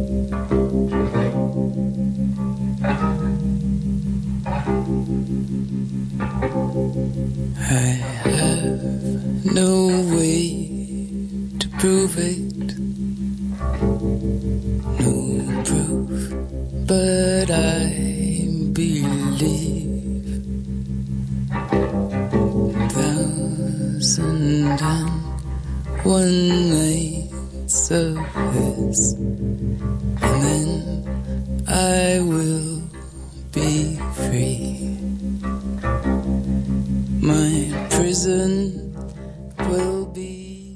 I have no way to prove it, no proof, but I believe 1,001 nights of this, and then I will be free. My prison will be.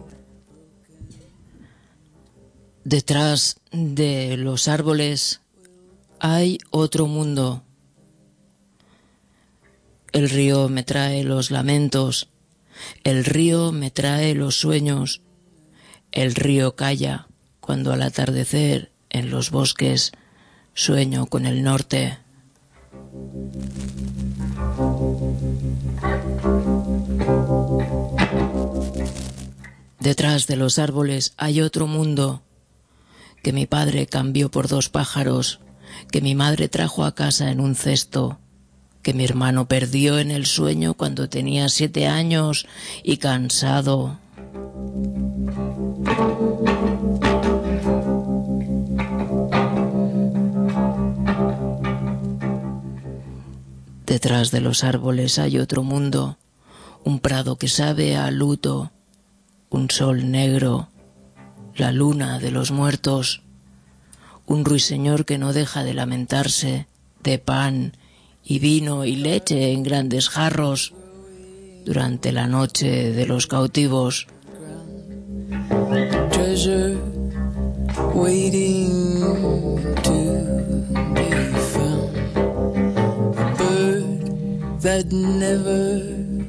Detrás de los árboles hay otro mundo. El río me trae los lamentos, el río me trae los sueños, el río calla cuando al atardecer en los bosques sueño con el norte. Detrás de los árboles hay otro mundo que mi padre cambió por 2 pájaros, que mi madre trajo a casa en un cesto, que mi hermano perdió en el sueño cuando tenía 7 años y cansado. Detrás de los árboles hay otro mundo, un prado que sabe a luto, un sol negro, la luna de los muertos, un ruiseñor que no deja de lamentarse, de pan y vino y leche en grandes jarros durante la noche de los cautivos. Treasure waiting to be found. A bird that never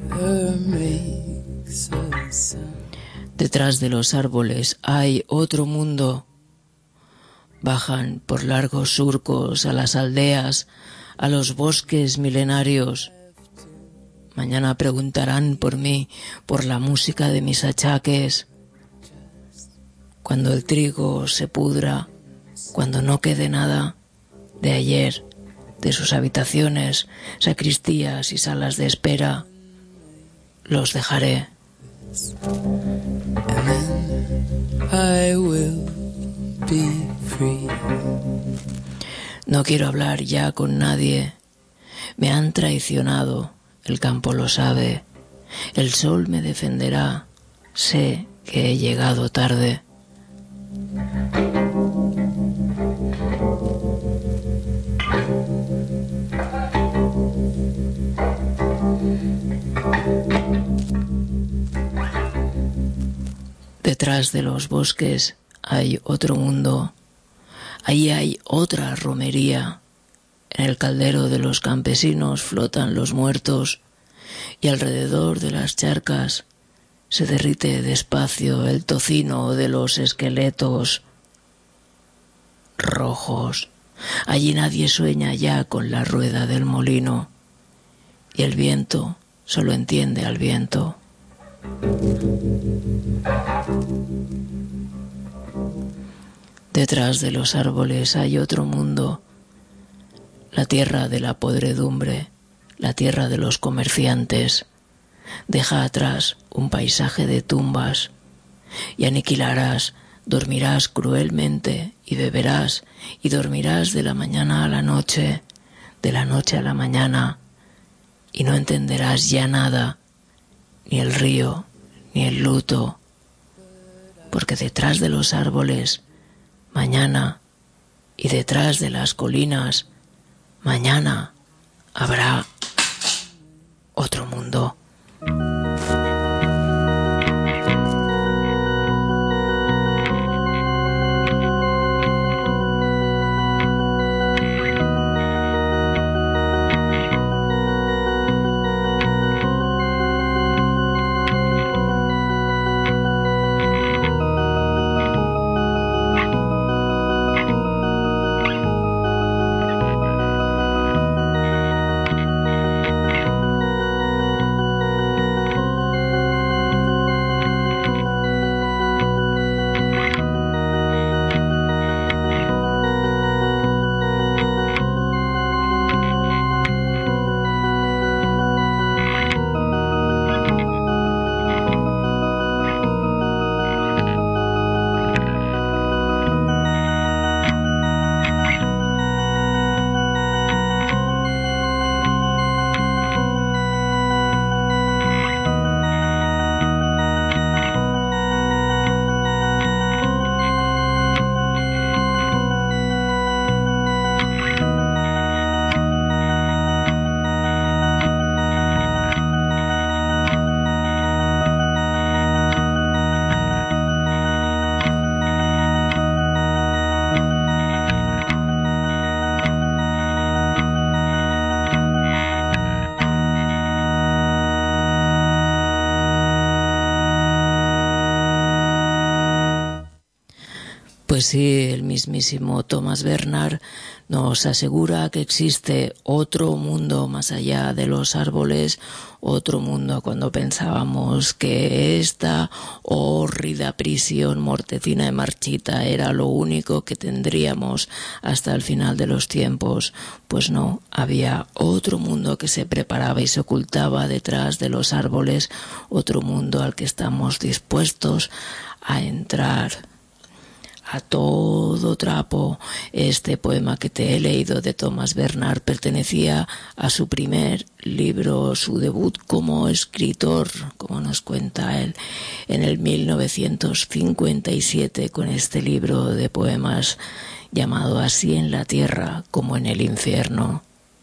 makes a sound. Detrás de los árboles hay otro mundo. Bajan por largos surcos a las aldeas, a los bosques milenarios. Mañana preguntarán por mí, por la música de mis achaques. Cuando el trigo se pudra, cuando no quede nada de ayer, de sus habitaciones, sacristías y salas de espera, los dejaré. And then I will be free. No quiero hablar ya con nadie. Me han traicionado, el campo lo sabe. El sol me defenderá. Sé que he llegado tarde. Detrás de los bosques hay otro mundo. Ahí hay otra romería. En el caldero de los campesinos flotan los muertos y alrededor de las charcas se derrite despacio el tocino de los esqueletos rojos. Allí nadie sueña ya con la rueda del molino y el viento solo entiende al viento. Detrás de los árboles hay otro mundo, la tierra de la podredumbre, la tierra de los comerciantes. Deja atrás un paisaje de tumbas y aniquilarás, dormirás cruelmente y beberás y dormirás de la mañana a la noche, de la noche a la mañana, y no entenderás ya nada, ni el río, ni el luto, porque detrás de los árboles, mañana, y detrás de las colinas, mañana, habrá otro mundo. sí, el mismísimo Thomas Bernhard nos asegura que existe otro mundo más allá de los árboles, otro mundo cuando pensábamos que esta hórrida prisión mortecina y marchita era lo único que tendríamos hasta el final de los tiempos. Pues no, había otro mundo que se preparaba y se ocultaba detrás de los árboles, otro mundo al que estamos dispuestos a entrar a todo trapo. Este poema que te he leído de Thomas Bernhard pertenecía a su primer libro, su debut como escritor, como nos cuenta él, en el 1957, con este libro de poemas llamado Así en la tierra como en el infierno.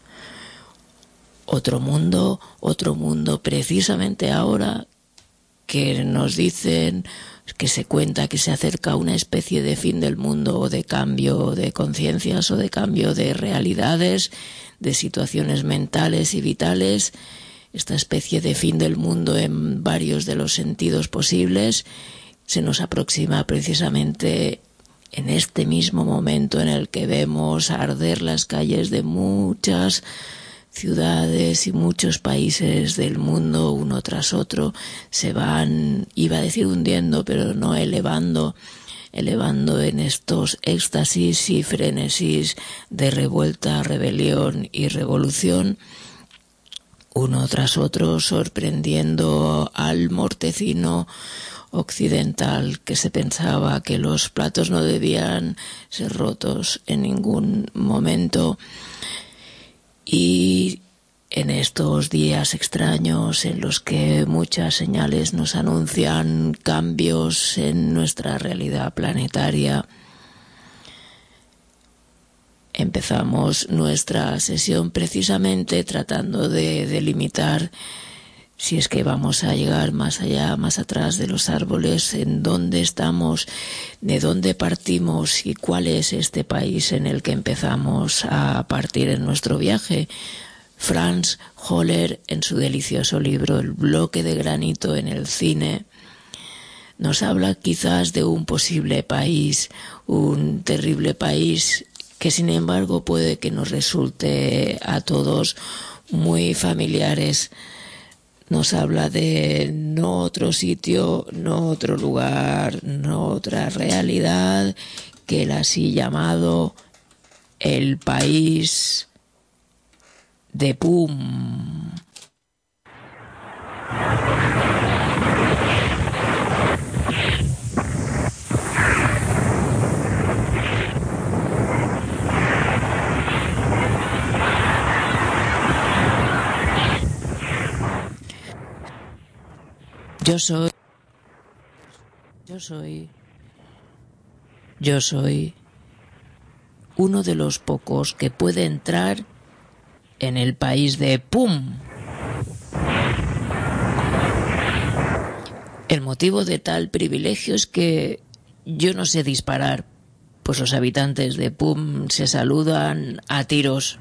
Otro mundo, precisamente ahora que nos dicen, que se cuenta que se acerca una especie de fin del mundo, o de cambio de conciencias, o de cambio de realidades, de situaciones mentales y vitales, esta especie de fin del mundo en varios de los sentidos posibles, se nos aproxima precisamente en este mismo momento en el que vemos arder las calles de muchas ciudades y muchos países del mundo, uno tras otro, se van, iba a decir hundiendo, pero no elevando en estos éxtasis y frenesis de revuelta, rebelión y revolución, uno tras otro, sorprendiendo al mortecino occidental que se pensaba que los platos no debían ser rotos en ningún momento. Y en estos días extraños en los que muchas señales nos anuncian cambios en nuestra realidad planetaria, empezamos nuestra sesión precisamente tratando de delimitar si es que vamos a llegar más allá, más atrás de los árboles, en dónde estamos, de dónde partimos y cuál es este país en el que empezamos a partir en nuestro viaje. Franz Holler, en su delicioso libro El bloque de granito en el cine, nos habla quizás de un posible país, un terrible país que sin embargo puede que nos resulte a todos muy familiares. Nos habla de no otro sitio, no otro lugar, no otra realidad que el así llamado el país de Pum. Yo soy uno de los pocos que puede entrar en el país de Pum. El motivo de tal privilegio es que yo no sé disparar, pues los habitantes de Pum se saludan a tiros.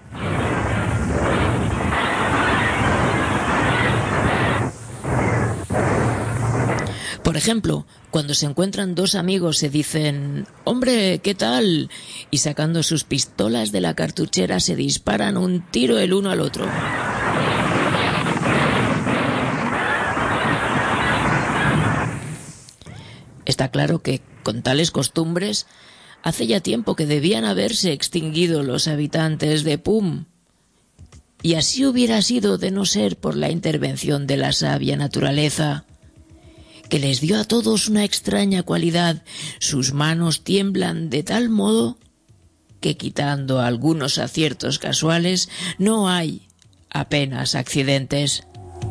Por ejemplo, cuando se encuentran dos amigos se dicen «¡Hombre, qué tal!» y sacando sus pistolas de la cartuchera se disparan un tiro el uno al otro. Está claro que, con tales costumbres, hace ya tiempo que debían haberse extinguido los habitantes de Pum. Y así hubiera sido de no ser por la intervención de la sabia naturaleza, que les dio a todos una extraña cualidad. Sus manos tiemblan de tal modo que, quitando algunos aciertos casuales, no hay apenas accidentes.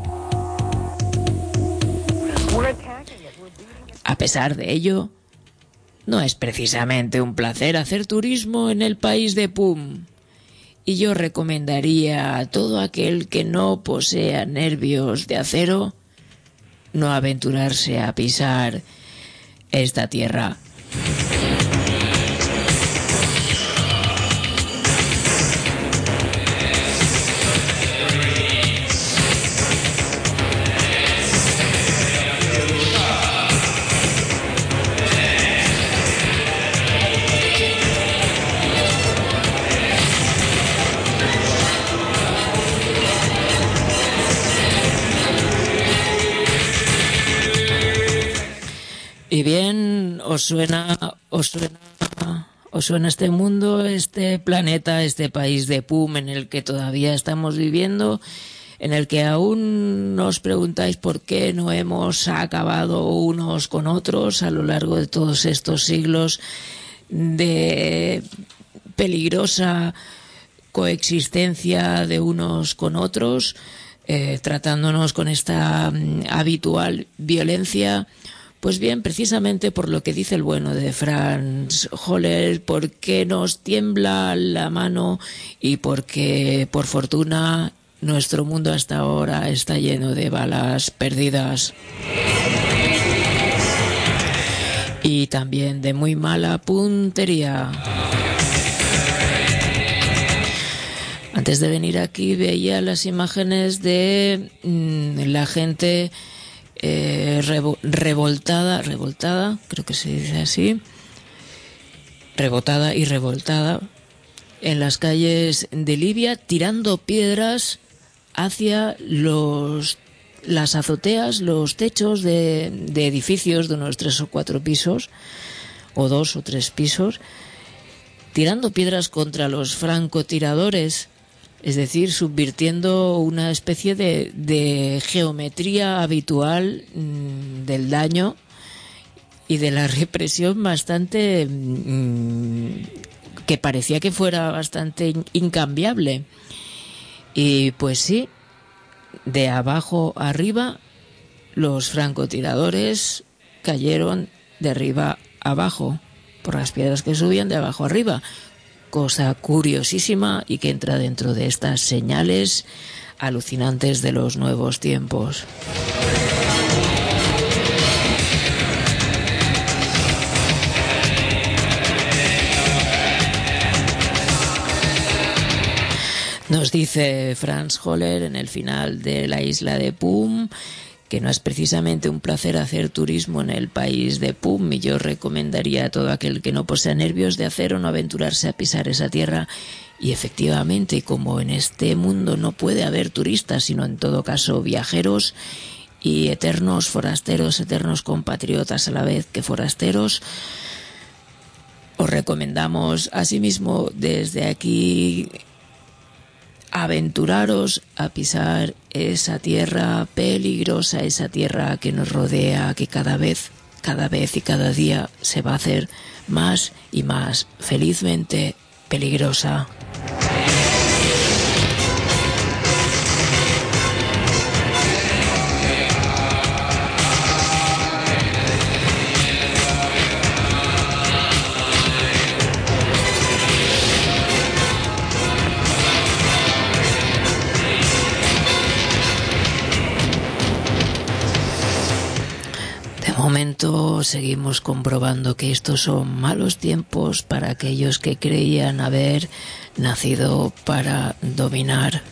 A pesar de ello, no es precisamente un placer hacer turismo en el país de Pum, y yo recomendaría a todo aquel que no posea nervios de acero no aventurarse a pisar esta tierra. ¿Os suena este mundo, este planeta, este país de PUM en el que todavía estamos viviendo, en el que aún nos preguntáis por qué no hemos acabado unos con otros a lo largo de todos estos siglos de peligrosa coexistencia de unos con otros, tratándonos con esta habitual violencia? Pues bien, precisamente por lo que dice el bueno de Franz Holler, porque nos tiembla la mano y porque, por fortuna, nuestro mundo hasta ahora está lleno de balas perdidas. Y también de muy mala puntería. Antes de venir aquí veía las imágenes de la gente revoltada, creo que se dice así, rebotada y revoltada en las calles de Libia, tirando piedras hacia las azoteas, los techos de edificios de unos 3 o 4 pisos, o 2 o 3 pisos, tirando piedras contra los francotiradores. Es decir, subvirtiendo una especie de geometría habitual del daño y de la represión bastante que parecía que fuera bastante incambiable. Y pues sí, de abajo a arriba, los francotiradores cayeron de arriba a abajo, por las piedras que subían de abajo a arriba. Cosa curiosísima y que entra dentro de estas señales alucinantes de los nuevos tiempos. Nos dice Franz Holler en el final de La isla de PUM que no es precisamente un placer hacer turismo en el país de PUM, y yo recomendaría a todo aquel que no posea nervios de acero no aventurarse a pisar esa tierra. Y efectivamente, como en este mundo no puede haber turistas, sino en todo caso viajeros y eternos forasteros, eternos compatriotas a la vez que forasteros, os recomendamos asimismo desde aquí aventuraros a pisar esa tierra peligrosa, esa tierra que nos rodea, que cada vez y cada día se va a hacer más y más felizmente peligrosa. De momento seguimos comprobando que estos son malos tiempos para aquellos que creían haber nacido para dominar.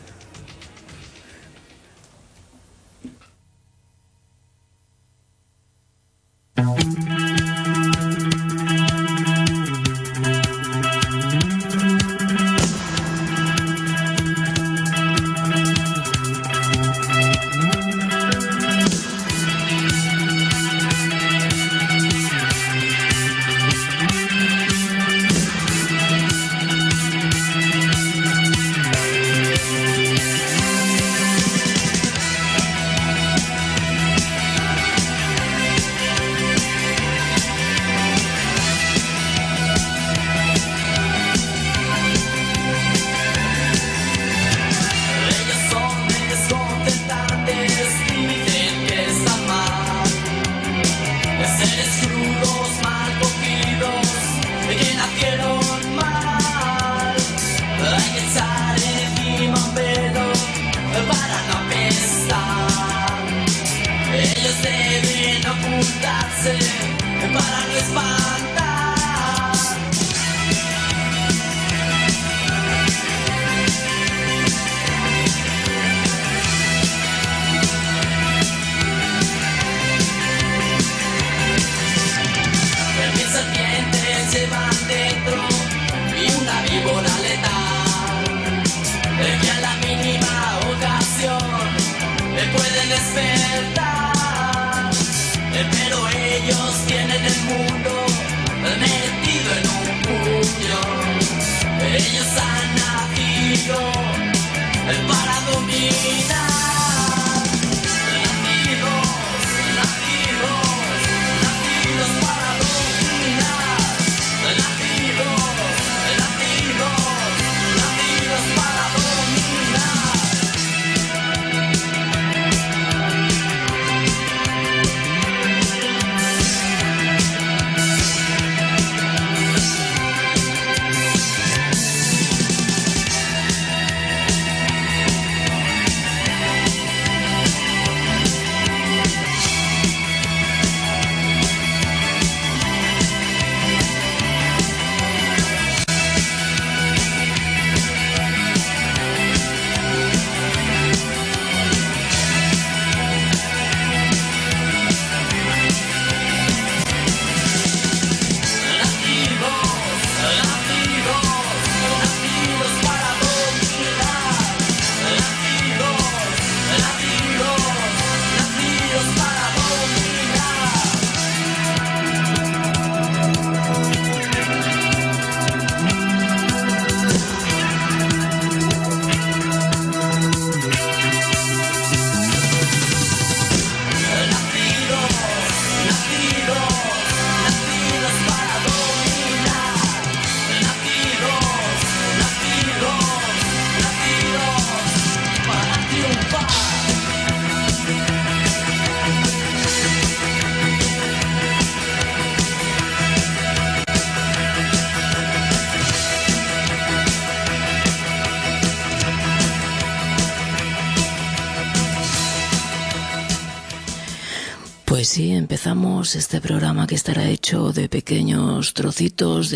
Pues sí, empezamos este programa que estará hecho de pequeños trocitos,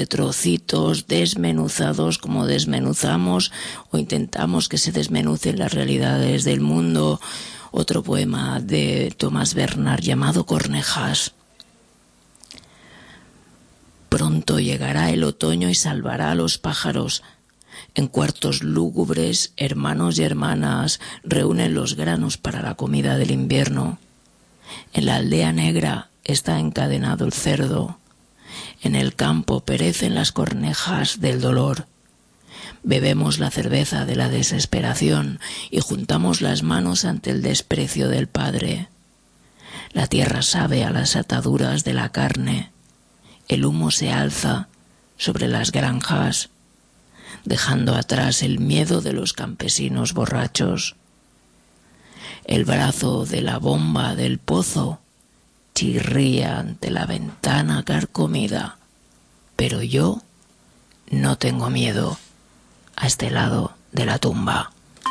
desmenuzados, como desmenuzamos o intentamos que se desmenucen las realidades del mundo. Otro poema de Thomas Bernhard llamado Cornejas. Pronto llegará el otoño y salvará a los pájaros. En cuartos lúgubres, hermanos y hermanas reúnen los granos para la comida del invierno. En la aldea negra está encadenado el cerdo. En el campo perecen las cornejas del dolor. Bebemos la cerveza de la desesperación y juntamos las manos ante el desprecio del Padre. La tierra sabe a las ataduras de la carne. El humo se alza sobre las granjas, dejando atrás el miedo de los campesinos borrachos. El brazo de la bomba del pozo chirría ante la ventana carcomida, pero yo no tengo miedo a este lado de la tumba.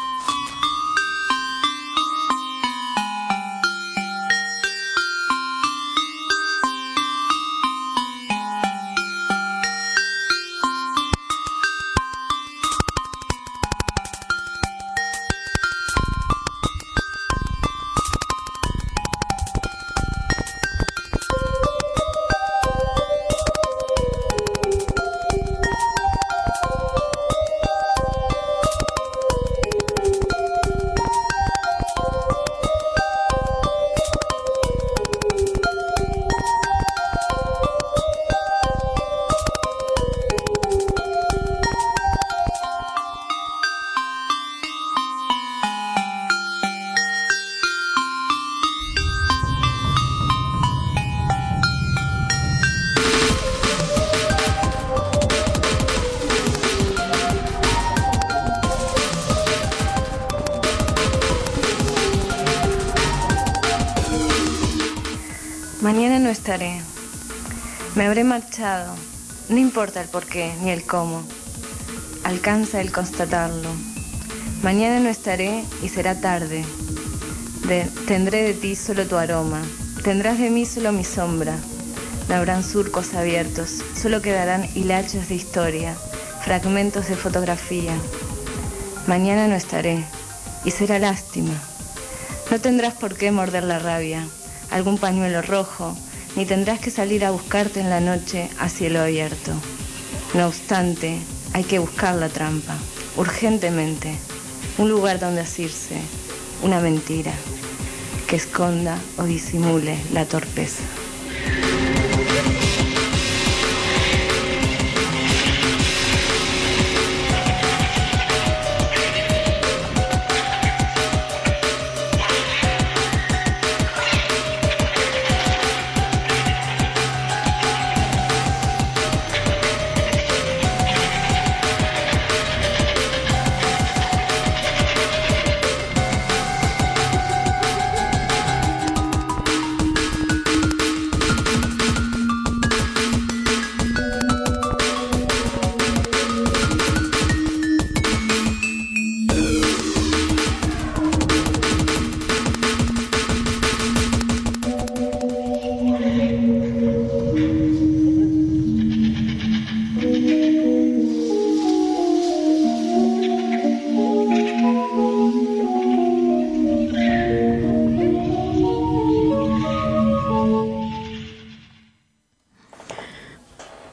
Mañana no estaré. Me habré marchado. No importa el porqué ni el cómo. Alcanza el constatarlo. Mañana no estaré y será tarde. Tendré de ti solo tu aroma. Tendrás de mí solo mi sombra. No habrán surcos abiertos. Solo quedarán hilachos de historia, fragmentos de fotografía. Mañana no estaré y será lástima. No tendrás por qué morder la rabia, algún pañuelo rojo, ni tendrás que salir a buscarte en la noche a cielo abierto. No obstante, hay que buscar la trampa, urgentemente, un lugar donde asirse, una mentira, que esconda o disimule la torpeza.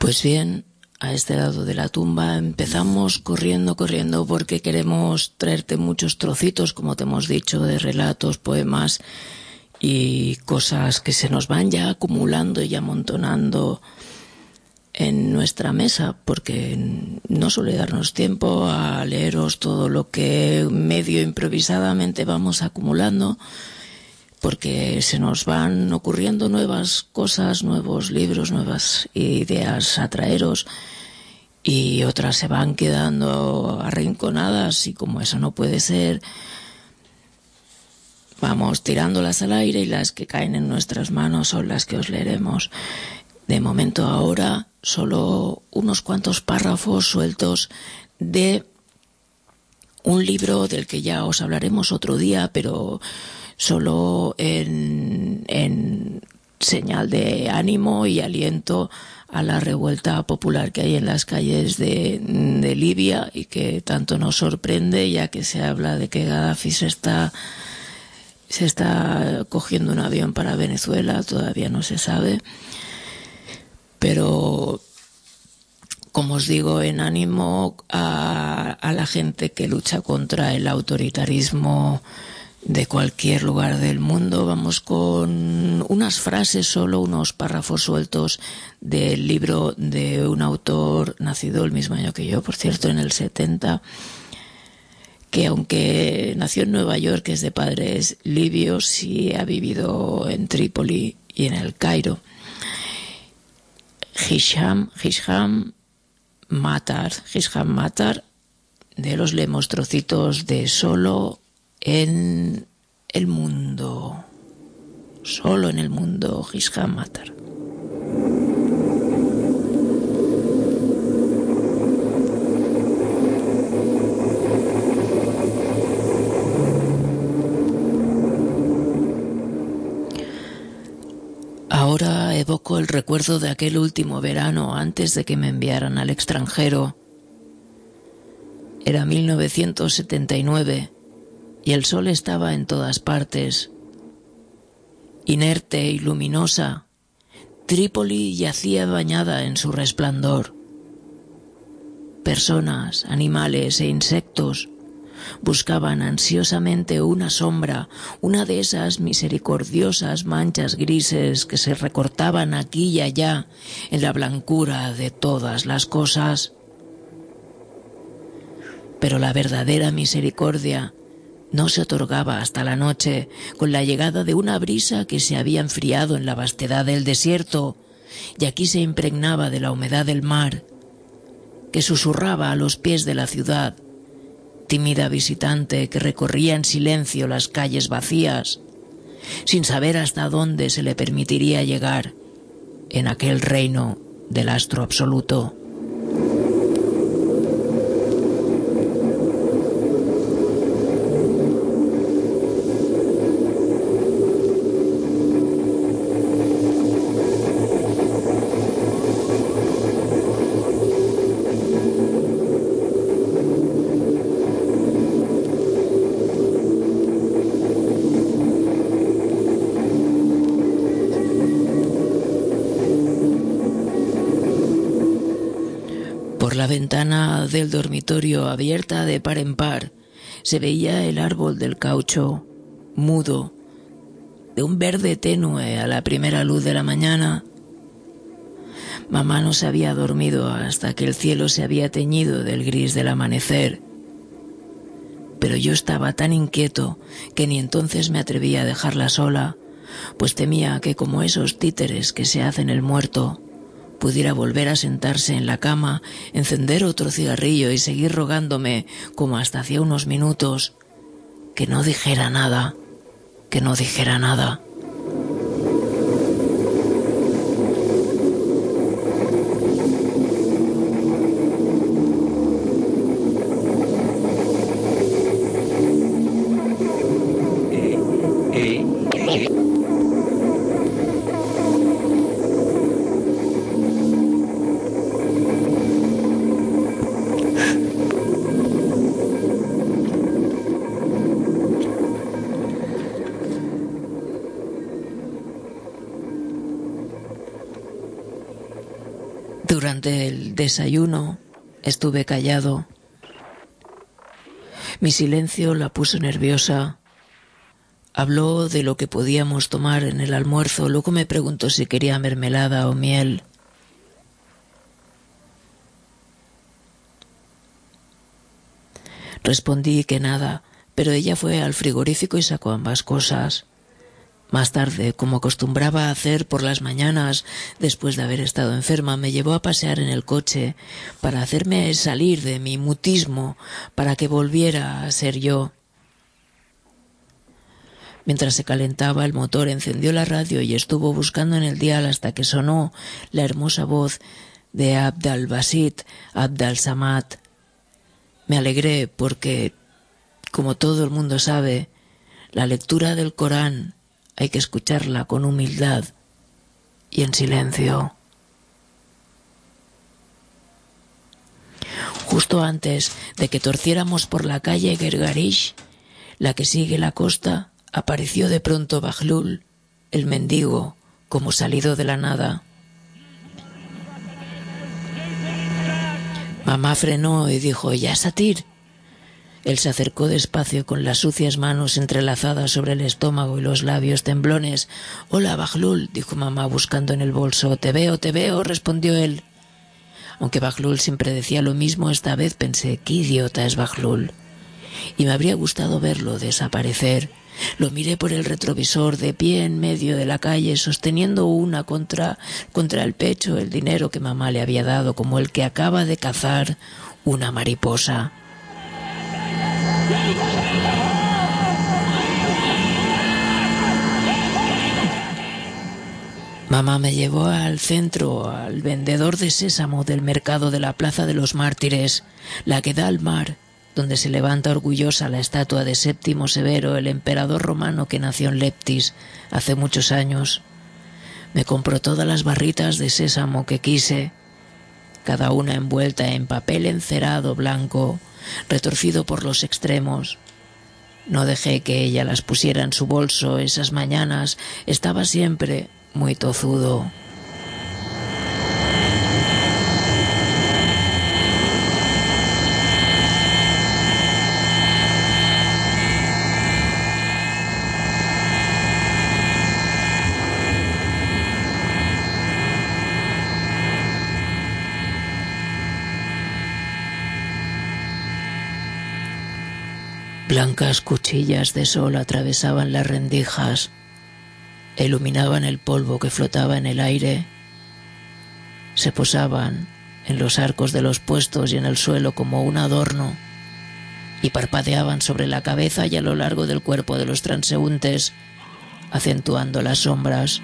Pues bien, a este lado de la tumba empezamos corriendo porque queremos traerte muchos trocitos, como te hemos dicho, de relatos, poemas y cosas que se nos van ya acumulando y amontonando en nuestra mesa, porque no suele darnos tiempo a leeros todo lo que medio improvisadamente vamos acumulando, porque se nos van ocurriendo nuevas cosas, nuevos libros, nuevas ideas a traeros, y otras se van quedando arrinconadas, y como eso no puede ser, vamos tirándolas al aire, y las que caen en nuestras manos son las que os leeremos. De momento ahora solo unos cuantos párrafos sueltos de un libro del que ya os hablaremos otro día, pero solo en señal de ánimo y aliento a la revuelta popular que hay en las calles de Libia, y que tanto nos sorprende, ya que se habla de que Gaddafi se está cogiendo un avión para Venezuela. Todavía no se sabe, pero como os digo, en ánimo a la gente que lucha contra el autoritarismo de cualquier lugar del mundo, vamos con unas frases, solo unos párrafos sueltos del libro de un autor nacido el mismo año que yo, por cierto, en el 70, que aunque nació en Nueva York, es de padres libios y ha vivido en Trípoli y en el Cairo. Hisham Matar, de los leemos trocitos de Solo en el mundo. Solo en el mundo, Hisham Matar. Ahora evoco el recuerdo de aquel último verano antes de que me enviaran al extranjero. Era 1979 y el sol estaba en todas partes. Inerte y luminosa, Trípoli yacía bañada en su resplandor. Personas, animales e insectos buscaban ansiosamente una sombra, una de esas misericordiosas manchas grises que se recortaban aquí y allá en la blancura de todas las cosas. Pero la verdadera misericordia no se otorgaba hasta la noche, con la llegada de una brisa que se había enfriado en la vastedad del desierto, y aquí se impregnaba de la humedad del mar, que susurraba a los pies de la ciudad, tímida visitante que recorría en silencio las calles vacías, sin saber hasta dónde se le permitiría llegar en aquel reino del astro absoluto. La ventana del dormitorio, abierta de par en par, se veía el árbol del caucho, mudo, de un verde tenue a la primera luz de la mañana. Mamá no se había dormido hasta que el cielo se había teñido del gris del amanecer. Pero yo estaba tan inquieto que ni entonces me atrevía a dejarla sola, pues temía que, como esos títeres que se hacen el muerto, pudiera volver a sentarse en la cama, encender otro cigarrillo y seguir rogándome, como hasta hacía unos minutos, que no dijera nada, que no dijera nada. Durante el desayuno estuve callado. Mi silencio la puso nerviosa. Habló de lo que podíamos tomar en el almuerzo, luego me preguntó si quería mermelada o miel. Respondí que nada, pero ella fue al frigorífico y sacó ambas cosas. Más tarde, como acostumbraba a hacer por las mañanas, después de haber estado enferma, me llevó a pasear en el coche para hacerme salir de mi mutismo, para que volviera a ser yo. Mientras se calentaba el motor, encendió la radio y estuvo buscando en el dial hasta que sonó la hermosa voz de Abd al-Basit Abd al-Samad. Me alegré porque, como todo el mundo sabe, la lectura del Corán hay que escucharla con humildad y en silencio. Justo antes de que torciéramos por la calle Gergarish, la que sigue la costa, apareció de pronto Bahlul, el mendigo, como salido de la nada. Mamá frenó y dijo: «Ya, Satir». Él se acercó despacio con las sucias manos entrelazadas sobre el estómago y los labios temblones. «Hola, Bahlul», dijo mamá buscando en el bolso. Te veo», respondió él. Aunque Bahlul siempre decía lo mismo, esta vez pensé: «Qué idiota es Bahlul». Y me habría gustado verlo desaparecer. Lo miré por el retrovisor, de pie en medio de la calle, sosteniendo una contra el pecho el dinero que mamá le había dado, como el que acaba de cazar una mariposa. Mamá me llevó al centro, al vendedor de sésamo del mercado de la Plaza de los Mártires, la que da al mar, donde se levanta orgullosa la estatua de Séptimo Severo, el emperador romano que nació en Leptis hace muchos años. Me compró todas las barritas de sésamo que quise, cada una envuelta en papel encerado blanco, retorcido por los extremos. No dejé que ella las pusiera en su bolso esas mañanas, estaba siempre muy tozudo. Blancas cuchillas de sol atravesaban las rendijas, iluminaban el polvo que flotaba en el aire, se posaban en los arcos de los puestos y en el suelo como un adorno, y parpadeaban sobre la cabeza y a lo largo del cuerpo de los transeúntes, acentuando las sombras.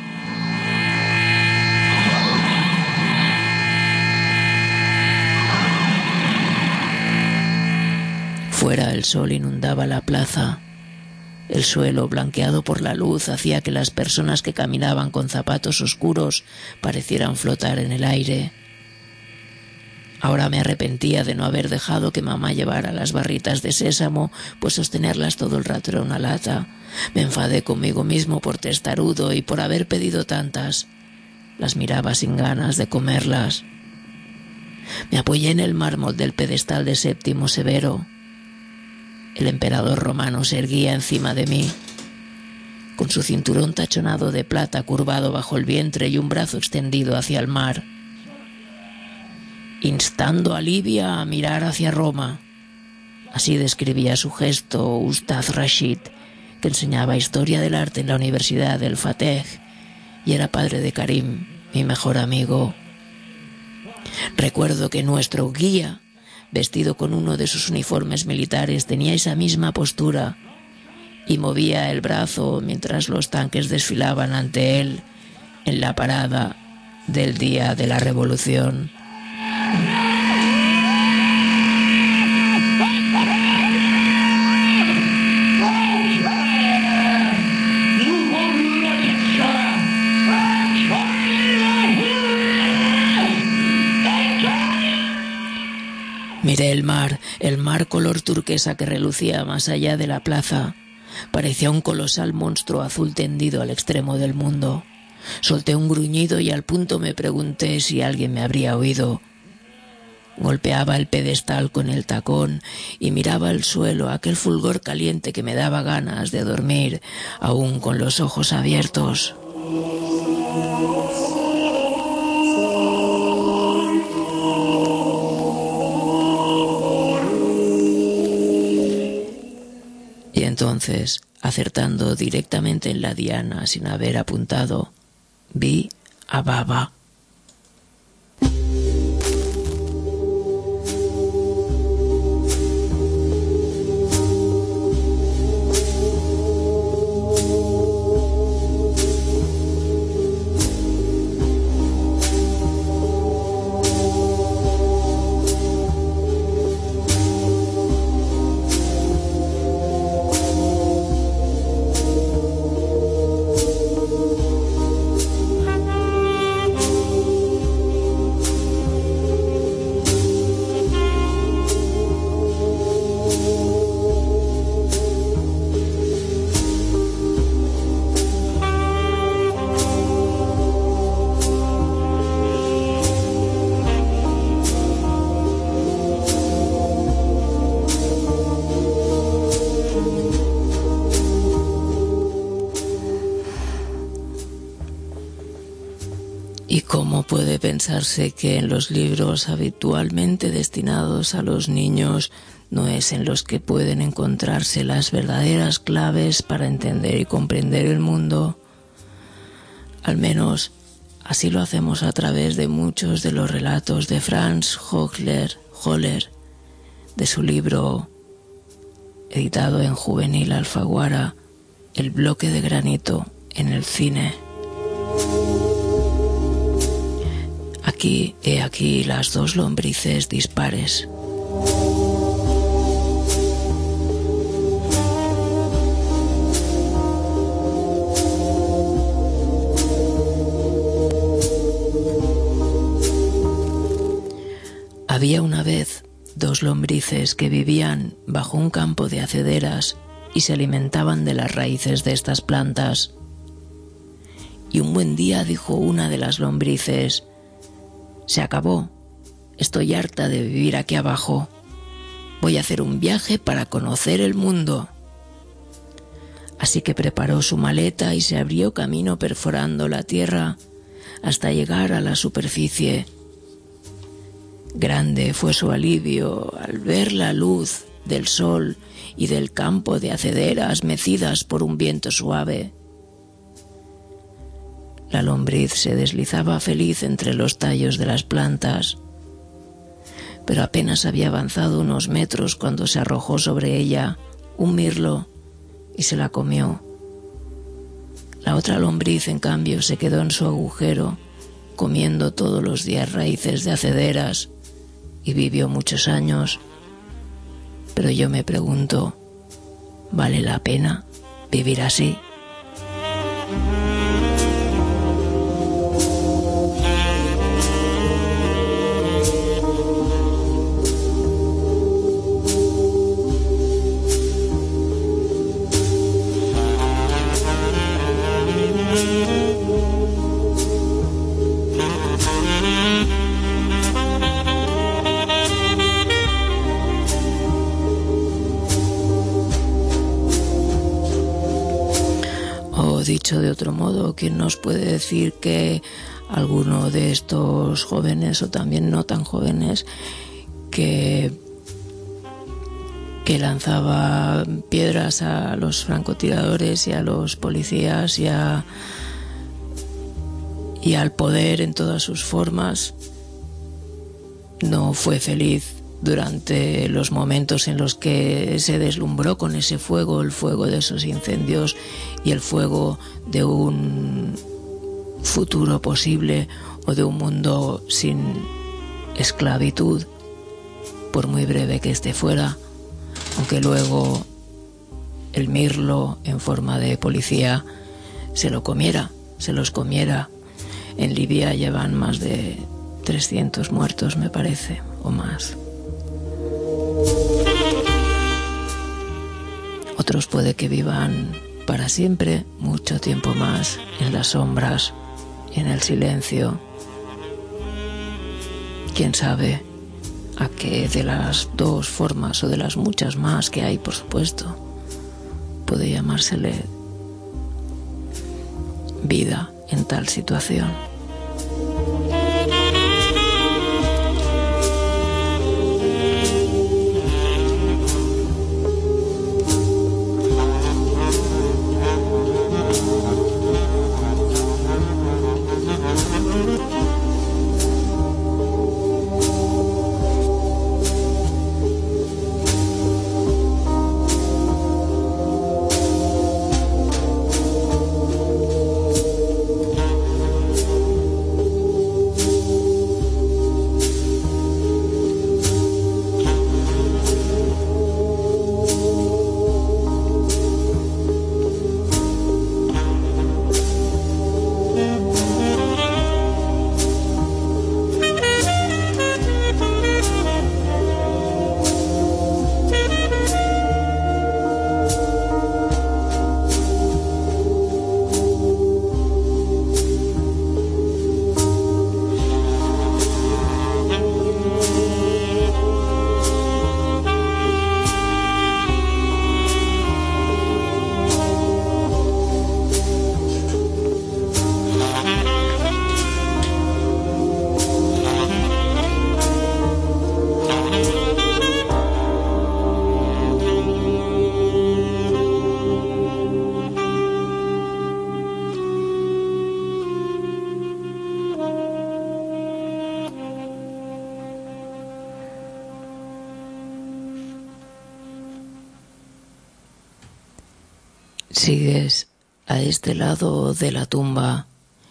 Fuera el sol inundaba la plaza. El suelo, blanqueado por la luz, hacía que las personas que caminaban con zapatos oscuros parecieran flotar en el aire. Ahora me arrepentía de no haber dejado que mamá llevara las barritas de sésamo, pues sostenerlas todo el rato era una lata. Me enfadé conmigo mismo por testarudo y por haber pedido tantas. Las miraba sin ganas de comerlas. Me apoyé en el mármol del pedestal de Séptimo Severo. El emperador romano se erguía encima de mí, con su cinturón tachonado de plata curvado bajo el vientre y un brazo extendido hacia el mar, instando a Libia a mirar hacia Roma. Así describía su gesto Ustaz Rashid, que enseñaba historia del arte en la Universidad del Fateh y era padre de Karim, mi mejor amigo. Recuerdo que nuestro guía, vestido con uno de sus uniformes militares, tenía esa misma postura y movía el brazo mientras los tanques desfilaban ante él en la parada del día de la Revolución. Miré el mar color turquesa que relucía más allá de la plaza. Parecía un colosal monstruo azul tendido al extremo del mundo. Solté un gruñido y al punto me pregunté si alguien me habría oído. Golpeaba el pedestal con el tacón y miraba al suelo, aquel fulgor caliente que me daba ganas de dormir, aún con los ojos abiertos. Y entonces, acertando directamente en la diana sin haber apuntado, vi a Baba. ¿Y cómo puede pensarse que en los libros habitualmente destinados a los niños no es en los que pueden encontrarse las verdaderas claves para entender y comprender el mundo? Al menos así lo hacemos a través de muchos de los relatos de Franz Holler, de su libro editado en Juvenil Alfaguara, El bloque de granito en el cine. He aquí las dos lombrices dispares. Había una vez dos lombrices que vivían bajo un campo de hacederas y se alimentaban de las raíces de estas plantas. Y un buen día dijo una de las lombrices: «Se acabó. Estoy harta de vivir aquí abajo. Voy a hacer un viaje para conocer el mundo». Así que preparó su maleta y se abrió camino perforando la tierra hasta llegar a la superficie. Grande fue su alivio al ver la luz del sol y del campo de hacederas mecidas por un viento suave. La lombriz se deslizaba feliz entre los tallos de las plantas, pero apenas había avanzado unos metros cuando se arrojó sobre ella un mirlo y se la comió. La otra lombriz, en cambio, se quedó en su agujero, comiendo todos los días raíces de hacederas, y vivió muchos años. Pero yo me pregunto, ¿vale la pena vivir así? Dicho de otro modo, ¿quién nos puede decir que alguno de estos jóvenes o también no tan jóvenes que lanzaba piedras a los francotiradores y a los policías y al poder en todas sus formas no fue feliz durante los momentos en los que se deslumbró con ese fuego, el fuego de esos incendios y el fuego de un futuro posible o de un mundo sin esclavitud, por muy breve que éste fuera, aunque luego el mirlo en forma de policía se los comiera. En Libia llevan más de 300 muertos, me parece, o más. Otros puede que vivan para siempre, mucho tiempo más, en las sombras, en el silencio. Quién sabe a qué de las dos formas o de las muchas más que hay, por supuesto, puede llamársele vida en tal situación. Sigues a este lado de la tumba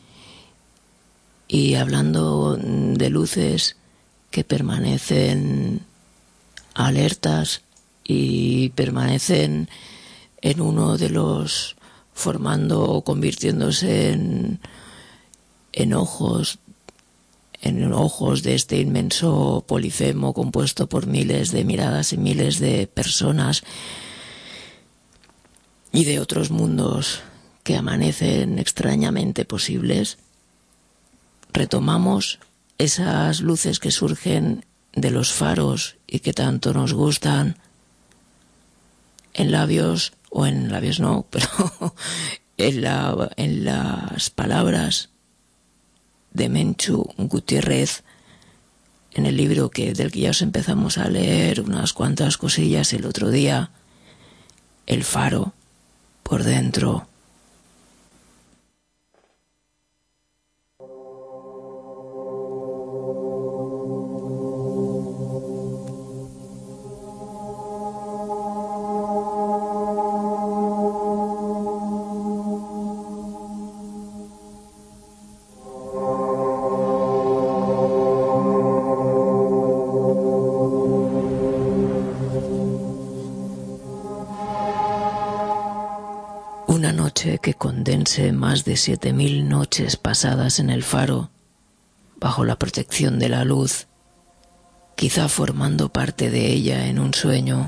y hablando de luces que permanecen alertas y permanecen en uno de los, formando o convirtiéndose en ojos de este inmenso polifemo compuesto por miles de miradas y miles de personas y de otros mundos que amanecen extrañamente posibles. Retomamos esas luces que surgen de los faros y que tanto nos gustan en labios no, pero en las palabras de Menchu Gutiérrez en el libro del que ya os empezamos a leer unas cuantas cosillas el otro día, El faro por dentro. Una noche que condense más de 7000 noches pasadas en el faro, bajo la protección de la luz, quizá formando parte de ella en un sueño.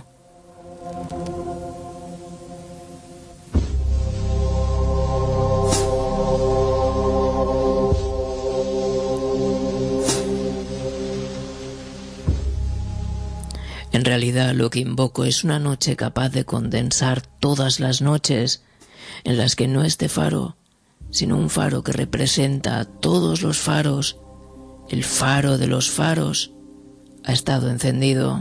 En realidad lo que invoco es una noche capaz de condensar todas las noches en las que no esté faro, sino un faro que representa a todos los faros. El faro de los faros ha estado encendido.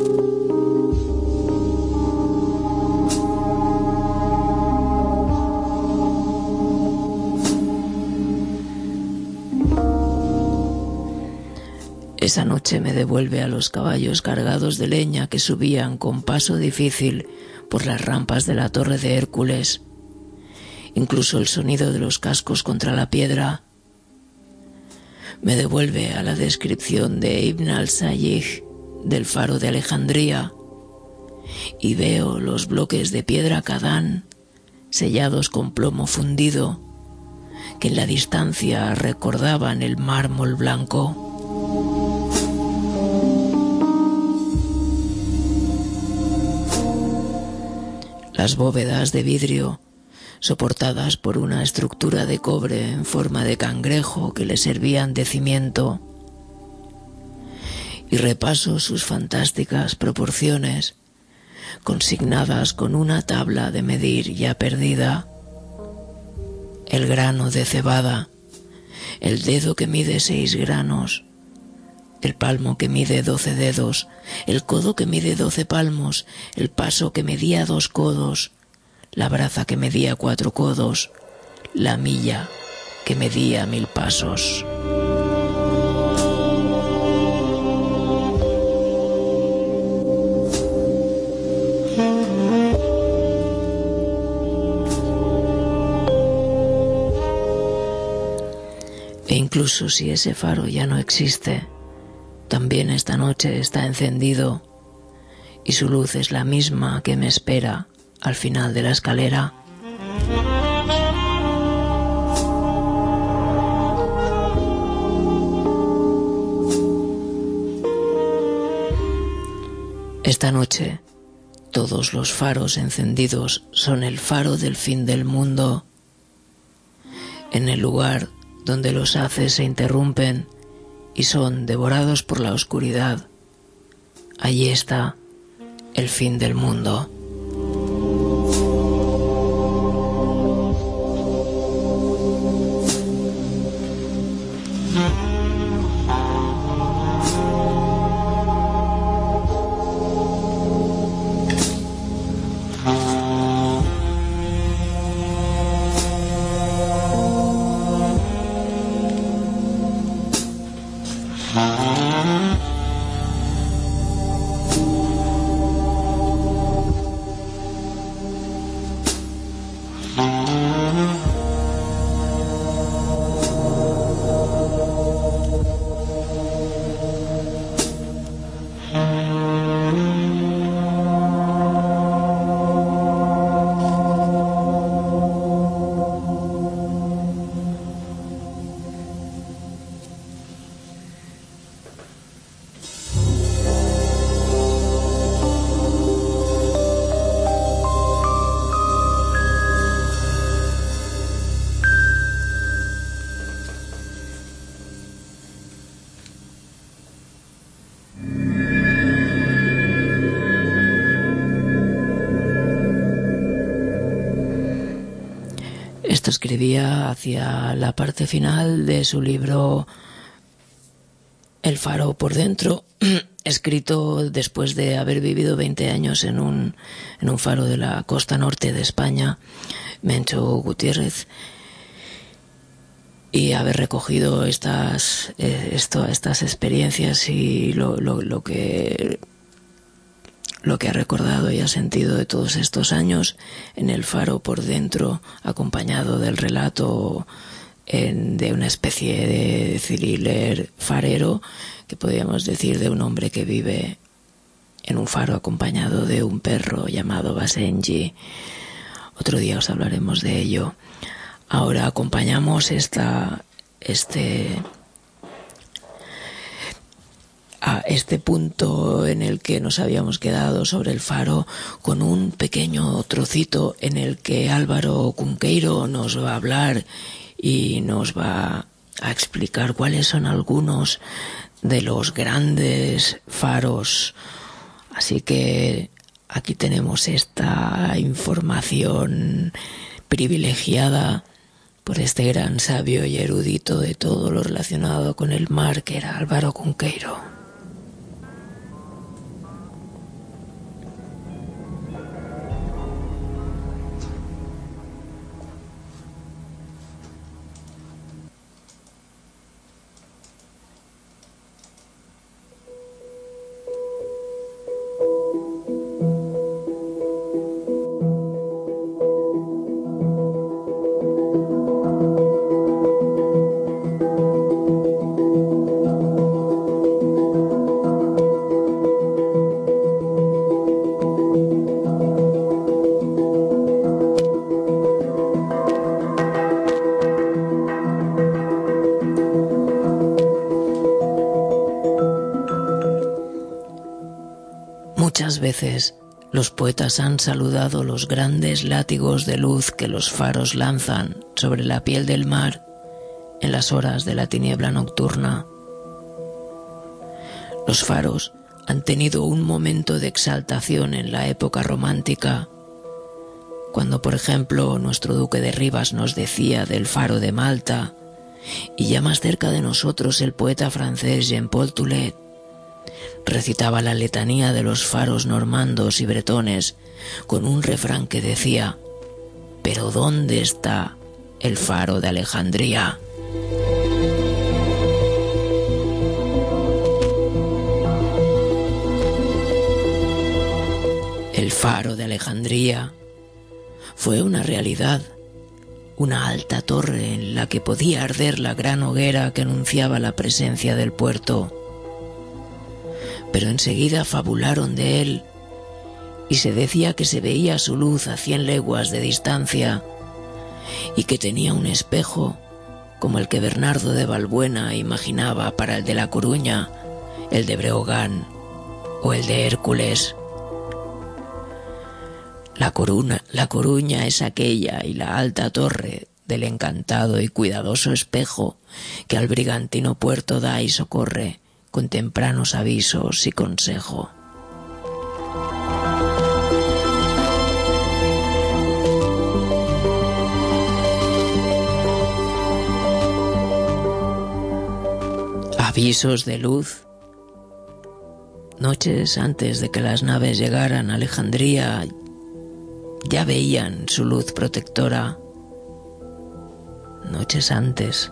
Esa noche me devuelve a los caballos cargados de leña que subían con paso difícil por las rampas de la Torre de Hércules. Incluso el sonido de los cascos contra la piedra. Me devuelve a la descripción de Ibn al-Sayyih del faro de Alejandría y veo los bloques de piedra Kadán sellados con plomo fundido que en la distancia recordaban el mármol blanco. Las bóvedas de vidrio soportadas por una estructura de cobre en forma de cangrejo que le servían de cimiento, y repaso sus fantásticas proporciones, consignadas con una tabla de medir ya perdida: el grano de cebada, el dedo que mide 6 granos, el palmo que mide 12 dedos, el codo que mide 12 palmos, el paso que medía 2 codos, la braza que medía 4 codos, la milla que medía 1000 pasos. E incluso si ese faro ya no existe, también esta noche está encendido y su luz es la misma que me espera al final de la escalera. Esta noche todos los faros encendidos son el faro del fin del mundo. En el lugar donde los haces se interrumpen y son devorados por la oscuridad, allí está el fin del mundo. Esto escribía hacia la parte final de su libro El faro por dentro, escrito después de haber vivido 20 años en un faro de la costa norte de España, Mencho Gutiérrez, y haber recogido estas experiencias y lo que ha recordado y ha sentido de todos estos años en el faro por dentro, acompañado del relato de una especie de thriller farero, que podríamos decir de un hombre que vive en un faro acompañado de un perro llamado Basenji. Otro día os hablaremos de ello. Ahora acompañamos a este punto en el que nos habíamos quedado sobre el faro con un pequeño trocito en el que Álvaro Cunqueiro nos va a hablar y nos va a explicar cuáles son algunos de los grandes faros. Así que aquí tenemos esta información privilegiada por este gran sabio y erudito de todo lo relacionado con el mar, que era Álvaro Cunqueiro. Muchas veces Los poetas han saludado los grandes látigos de luz que los faros lanzan sobre la piel del mar en las horas de la tiniebla nocturna. Los faros han tenido un momento de exaltación en la época romántica, cuando, por ejemplo, nuestro duque de Rivas nos decía del faro de Malta, y ya más cerca de nosotros el poeta francés Jean-Paul Toulet recitaba la letanía de los faros normandos y bretones con un refrán que decía: «¿Pero dónde está el faro de Alejandría?». El faro de Alejandría fue una realidad, una alta torre en la que podía arder la gran hoguera que anunciaba la presencia del puerto. Pero enseguida fabularon de él y se decía que se veía su luz a 100 leguas de distancia y que tenía un espejo como el que Bernardo de Valbuena imaginaba para el de La Coruña, el de Breogán o el de Hércules. La Coruña es aquella y la alta torre del encantado y cuidadoso espejo que al brigantino puerto da y socorre con tempranos avisos y consejo. Avisos de luz. Noches antes de que las naves llegaran a Alejandría, ya veían su luz protectora. Noches antes.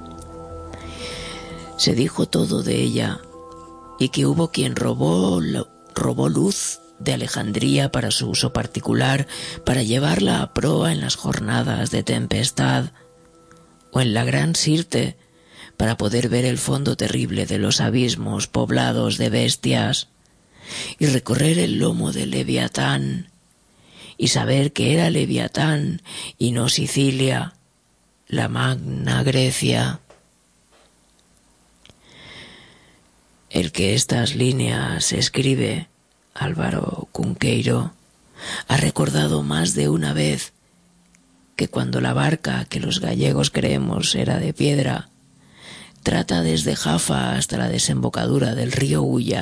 Se dijo todo de ella, y que hubo quien robó luz de Alejandría para su uso particular, para llevarla a proa en las jornadas de tempestad, o en la gran Sirte, para poder ver el fondo terrible de los abismos poblados de bestias, y recorrer el lomo de Leviatán, y saber que era Leviatán y no Sicilia, la Magna Grecia. El que estas líneas escribe, Álvaro Cunqueiro, ha recordado más de una vez que cuando la barca que los gallegos creemos era de piedra, trata desde Jafa hasta la desembocadura del río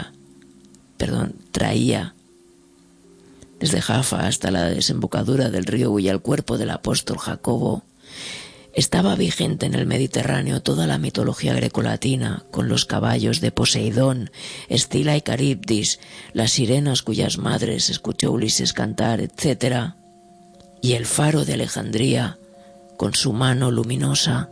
traía desde Jafa hasta la desembocadura del río Ulla el cuerpo del apóstol Jacobo, estaba vigente en el Mediterráneo toda la mitología grecolatina, con los caballos de Poseidón, Escila y Caribdis, las sirenas cuyas madres escuchó Ulises cantar, etc., y el faro de Alejandría, con su mano luminosa.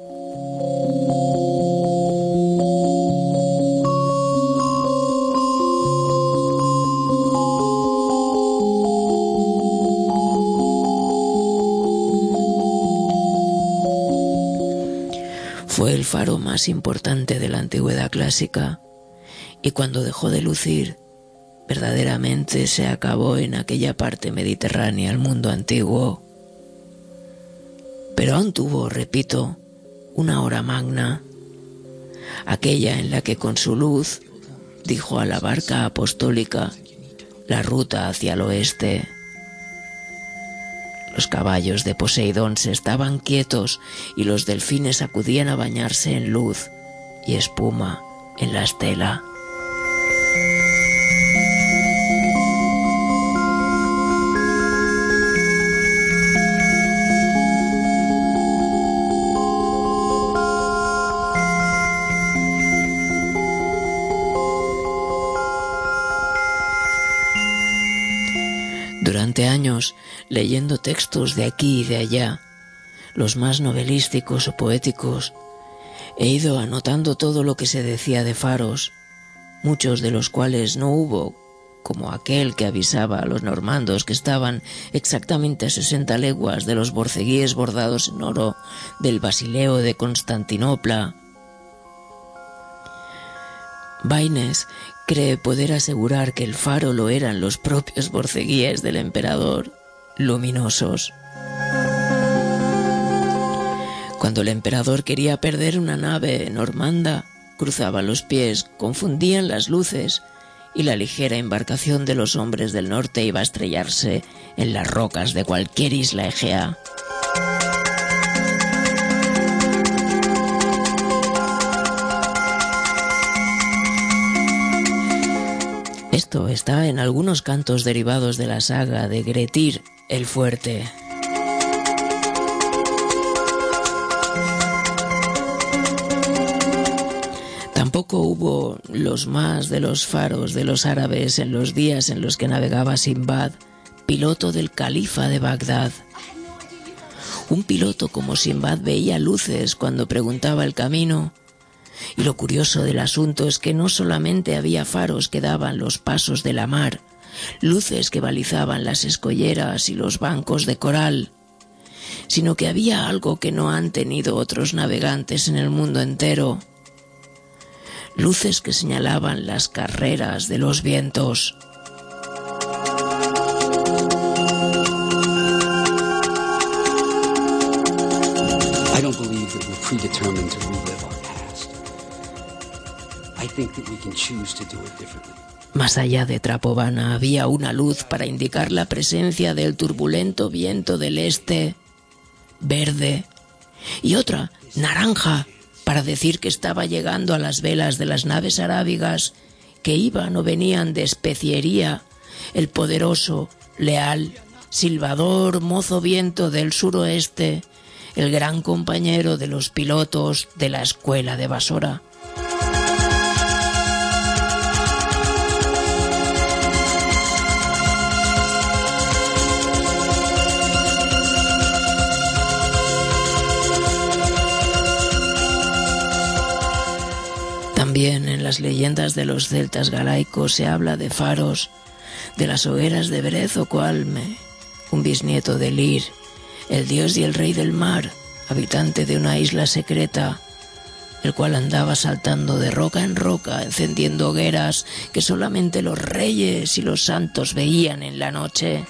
Fue el faro más importante de la antigüedad clásica, y cuando dejó de lucir, verdaderamente se acabó en aquella parte mediterránea el mundo antiguo. Pero aún tuvo, repito, una hora magna, aquella en la que con su luz dijo a la barca apostólica la ruta hacia el oeste. Los caballos de Poseidón se estaban quietos y los delfines acudían a bañarse en luz y espuma en la estela. Durante años, leyendo textos de aquí y de allá, los más novelísticos o poéticos, he ido anotando todo lo que se decía de faros, muchos de los cuales no hubo, como aquel que avisaba a los normandos que estaban exactamente a 60 leguas de los borceguíes bordados en oro del Basileo de Constantinopla. Baines cree poder asegurar que el faro lo eran los propios borceguíes del emperador, luminosos. Cuando el emperador quería perder una nave normanda, cruzaba los pies, confundían las luces y la ligera embarcación de los hombres del norte iba a estrellarse en las rocas de cualquier isla egea. Esto está en algunos cantos derivados de la saga de Grettir el Fuerte. Tampoco hubo los más de los faros de los árabes en los días en los que navegaba Sinbad, piloto del califa de Bagdad. Un piloto como Sinbad veía luces cuando preguntaba el camino, y lo curioso del asunto es que no solamente había faros que daban los pasos de la mar, luces que balizaban las escolleras y los bancos de coral, sino que había algo que no han tenido otros navegantes en el mundo entero: luces que señalaban las carreras de los vientos. I don't believe that we're predetermined to relive our past. I think that we can choose to do it differently. Más allá de Trapovana había una luz para indicar la presencia del turbulento viento del este, verde, y otra, naranja, para decir que estaba llegando a las velas de las naves arábigas que iban o venían de especiería el poderoso, leal, silbador mozo viento del suroeste, el gran compañero de los pilotos de la escuela de Basora. También en las leyendas de los celtas galaicos se habla de faros, de las hogueras de Brez o Cualme, un bisnieto de Lir, el dios y el rey del mar, habitante de una isla secreta, el cual andaba saltando de roca en roca, encendiendo hogueras que solamente los reyes y los santos veían en la noche.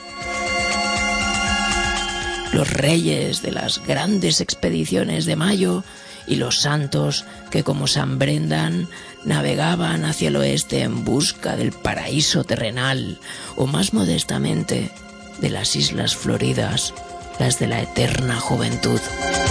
Los reyes de las grandes expediciones de Mayo y los santos que, como San Brendan, navegaban hacia el oeste en busca del paraíso terrenal, o más modestamente, de las Islas Floridas, las de la eterna juventud.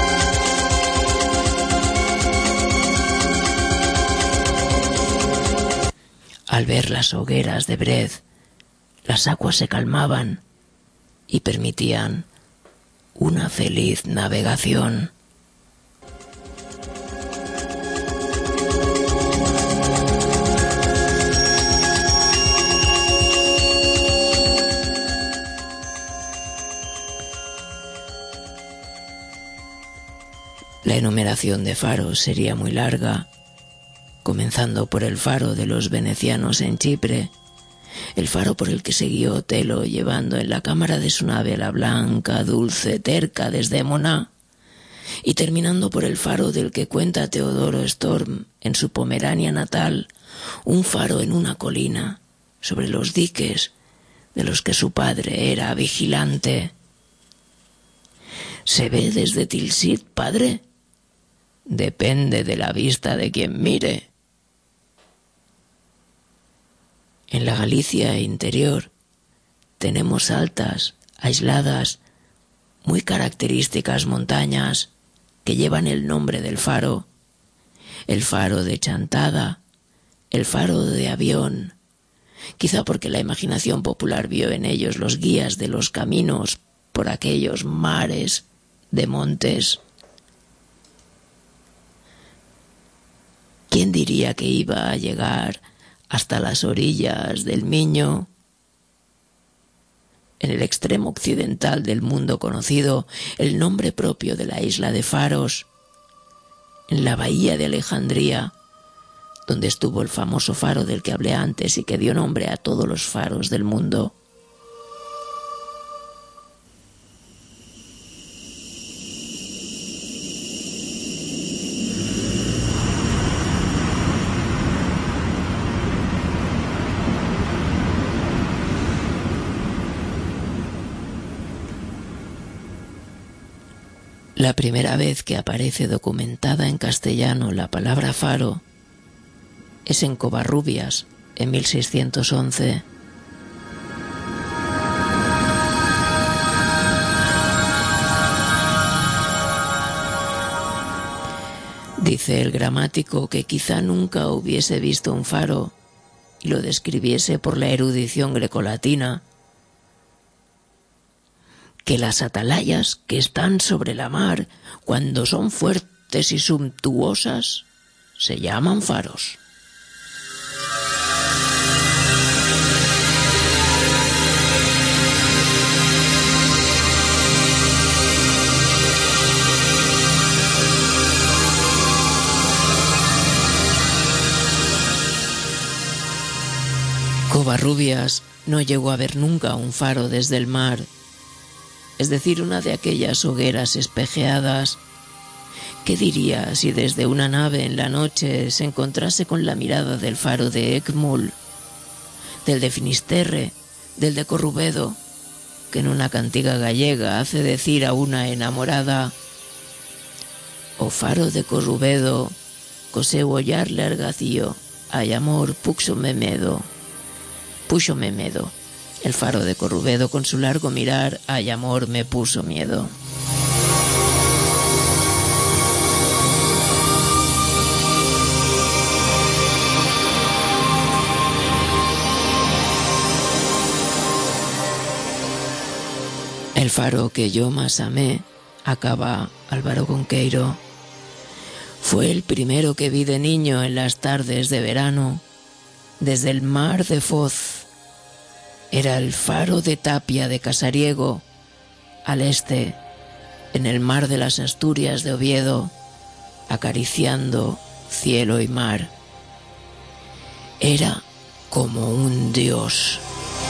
Al ver las hogueras de Brez, las aguas se calmaban y permitían una feliz navegación. La enumeración de faros sería muy larga, comenzando por el faro de los venecianos en Chipre, el faro por el que se guió Otelo llevando en la cámara de su nave a la blanca, dulce, terca Desdémona, y terminando por el faro del que cuenta Teodoro Storm en su Pomerania natal, un faro en una colina, sobre los diques de los que su padre era vigilante. ¿Se ve desde Tilsit, padre? Depende de la vista de quien mire. En la Galicia interior tenemos altas, aisladas, muy características montañas que llevan el nombre del faro: el faro de Chantada, el faro de Avión, quizá porque la imaginación popular vio en ellos los guías de los caminos por aquellos mares de montes. ¿Quién diría que iba a llegar hasta las orillas del Miño? En el extremo occidental del mundo conocido, el nombre propio de la isla de Faros, en la bahía de Alejandría, donde estuvo el famoso faro del que hablé antes y que dio nombre a todos los faros del mundo. La primera vez que aparece documentada en castellano la palabra faro es en Covarrubias, en 1611. Dice el gramático que quizá nunca hubiese visto un faro y lo describiese por la erudición grecolatina, que las atalayas que están sobre la mar, cuando son fuertes y suntuosas, se llaman faros. Covarrubias no llegó a ver nunca un faro desde el mar, es decir, una de aquellas hogueras espejeadas. ¿Qué diría si desde una nave en la noche se encontrase con la mirada del faro de Eckmühl, del de Finisterre, del de Corrubedo, que en una cantiga gallega hace decir a una enamorada: «O faro de Corrubedo, coseu ollar largacío, ay amor, púxome medo». Púxome medo. El faro de Corrubedo con su largo mirar, ay amor, me puso miedo. El faro que yo más amé, acaba Álvaro Conqueiro, fue el primero que vi de niño en las tardes de verano, desde el mar de Foz. Era el faro de Tapia de Casariego, al este, en el mar de las Asturias de Oviedo, acariciando cielo y mar. Era como un dios.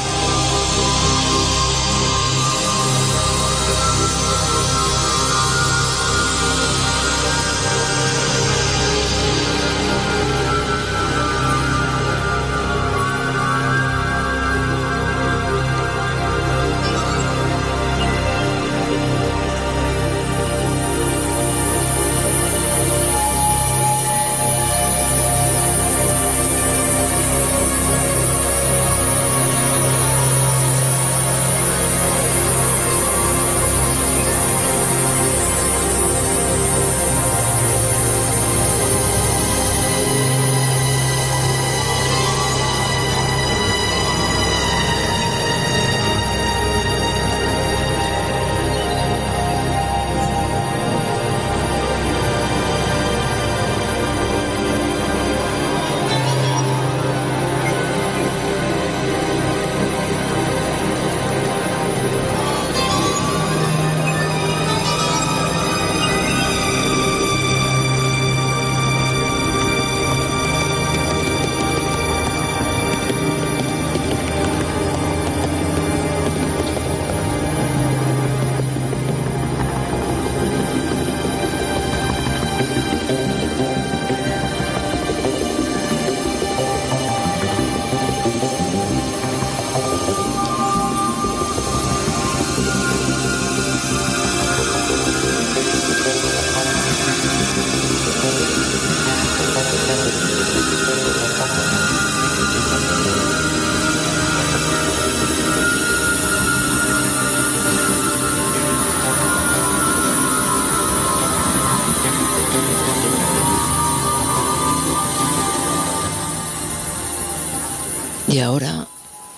Y ahora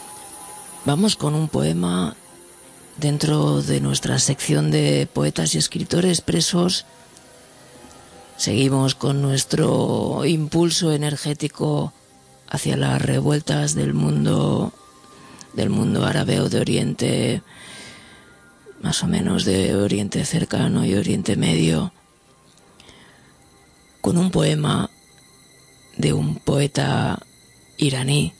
vamos con un poema dentro de nuestra sección de poetas y escritores presos. Seguimos con nuestro impulso energético hacia las revueltas del mundo árabe o de Oriente, más o menos de Oriente cercano y Oriente Medio, con un poema de un poeta iraní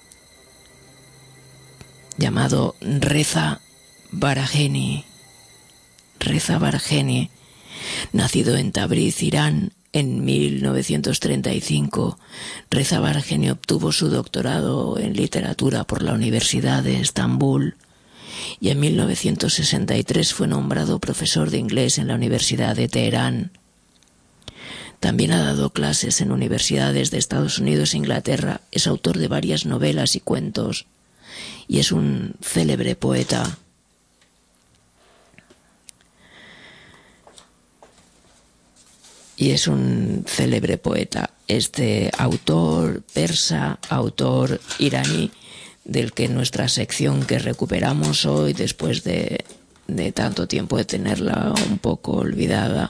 llamado Reza Baraheni. Reza Baraheni, nacido en Tabriz, Irán, en 1935. Reza Baraheni obtuvo su doctorado en literatura por la Universidad de Estambul y en 1963 fue nombrado profesor de inglés en la Universidad de Teherán. También ha dado clases en universidades de Estados Unidos e Inglaterra. Es autor de varias novelas y cuentos y es un célebre poeta. Este autor persa, autor iraní, del que nuestra sección que recuperamos hoy, después de tanto tiempo de tenerla un poco olvidada,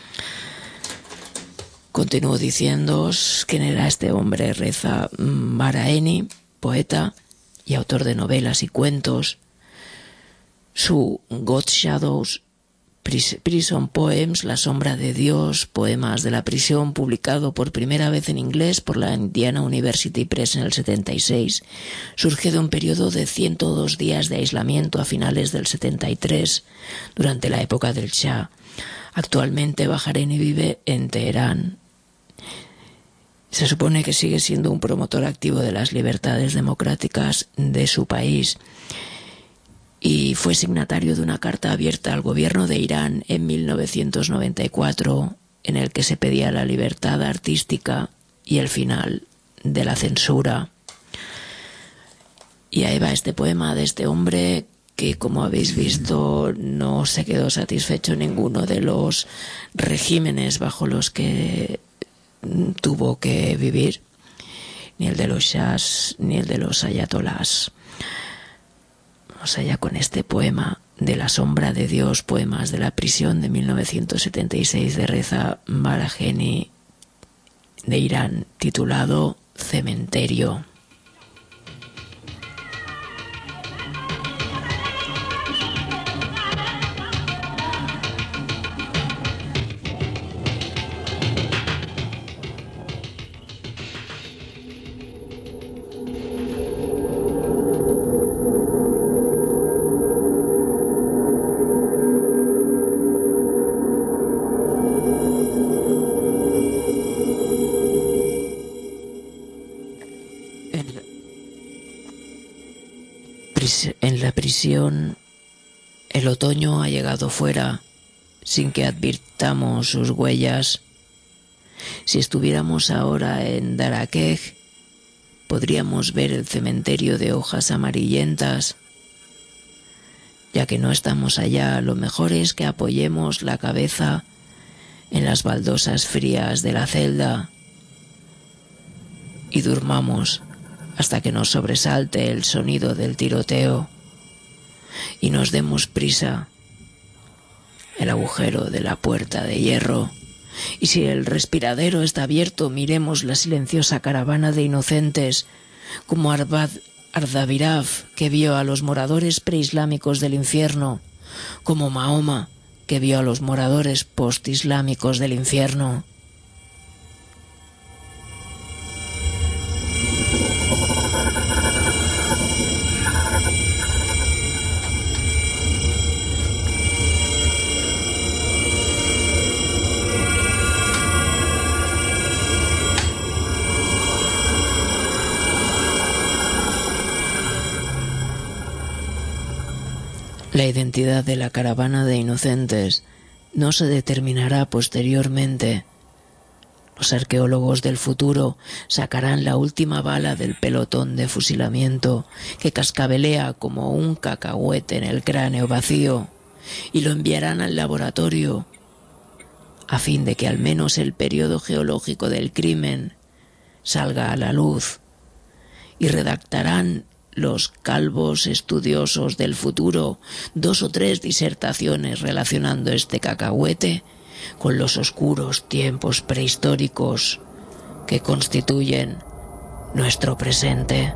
continúo diciéndoos quién era este hombre. Reza Bahraini, poeta y autor de novelas y cuentos. Su God Shadows, Prison Poems, La sombra de Dios, poemas de la prisión, publicado por primera vez en inglés por la Indiana University Press en el 76, surge de un periodo de 102 días de aislamiento a finales del 73, durante la época del Shah. Actualmente Bahraini vive en Teherán. Se supone que sigue siendo un promotor activo de las libertades democráticas de su país, y fue signatario de una carta abierta al gobierno de Irán en 1994, en el que se pedía la libertad artística y el final de la censura. Y ahí va este poema de este hombre que, como habéis visto, no se quedó satisfecho en ninguno de los regímenes bajo los que tuvo que vivir, ni el de los shahs ni el de los ayatolás. Vamos allá con este poema de La sombra de Dios, poemas de la prisión, de 1976, de Reza Bahraini, de Irán, titulado Cementerio. En la prisión, el otoño ha llegado fuera sin que advirtamos sus huellas. Si estuviéramos ahora en Darakeh, podríamos ver el cementerio de hojas amarillentas. Ya que no estamos allá, lo mejor es que apoyemos la cabeza en las baldosas frías de la celda y durmamos hasta que nos sobresalte el sonido del tiroteo y nos demos prisa. El agujero de la puerta de hierro, y si el respiradero está abierto, miremos la silenciosa caravana de inocentes, como Ardaviraf, que vio a los moradores preislámicos del infierno, como Mahoma, que vio a los moradores postislámicos del infierno. La identidad de la caravana de inocentes no se determinará posteriormente. Los arqueólogos del futuro sacarán la última bala del pelotón de fusilamiento que cascabelea como un cacahuete en el cráneo vacío y lo enviarán al laboratorio a fin de que al menos el periodo geológico del crimen salga a la luz, y redactarán los calvos estudiosos del futuro 2 o 3 disertaciones relacionando este cacahuete con los oscuros tiempos prehistóricos que constituyen nuestro presente.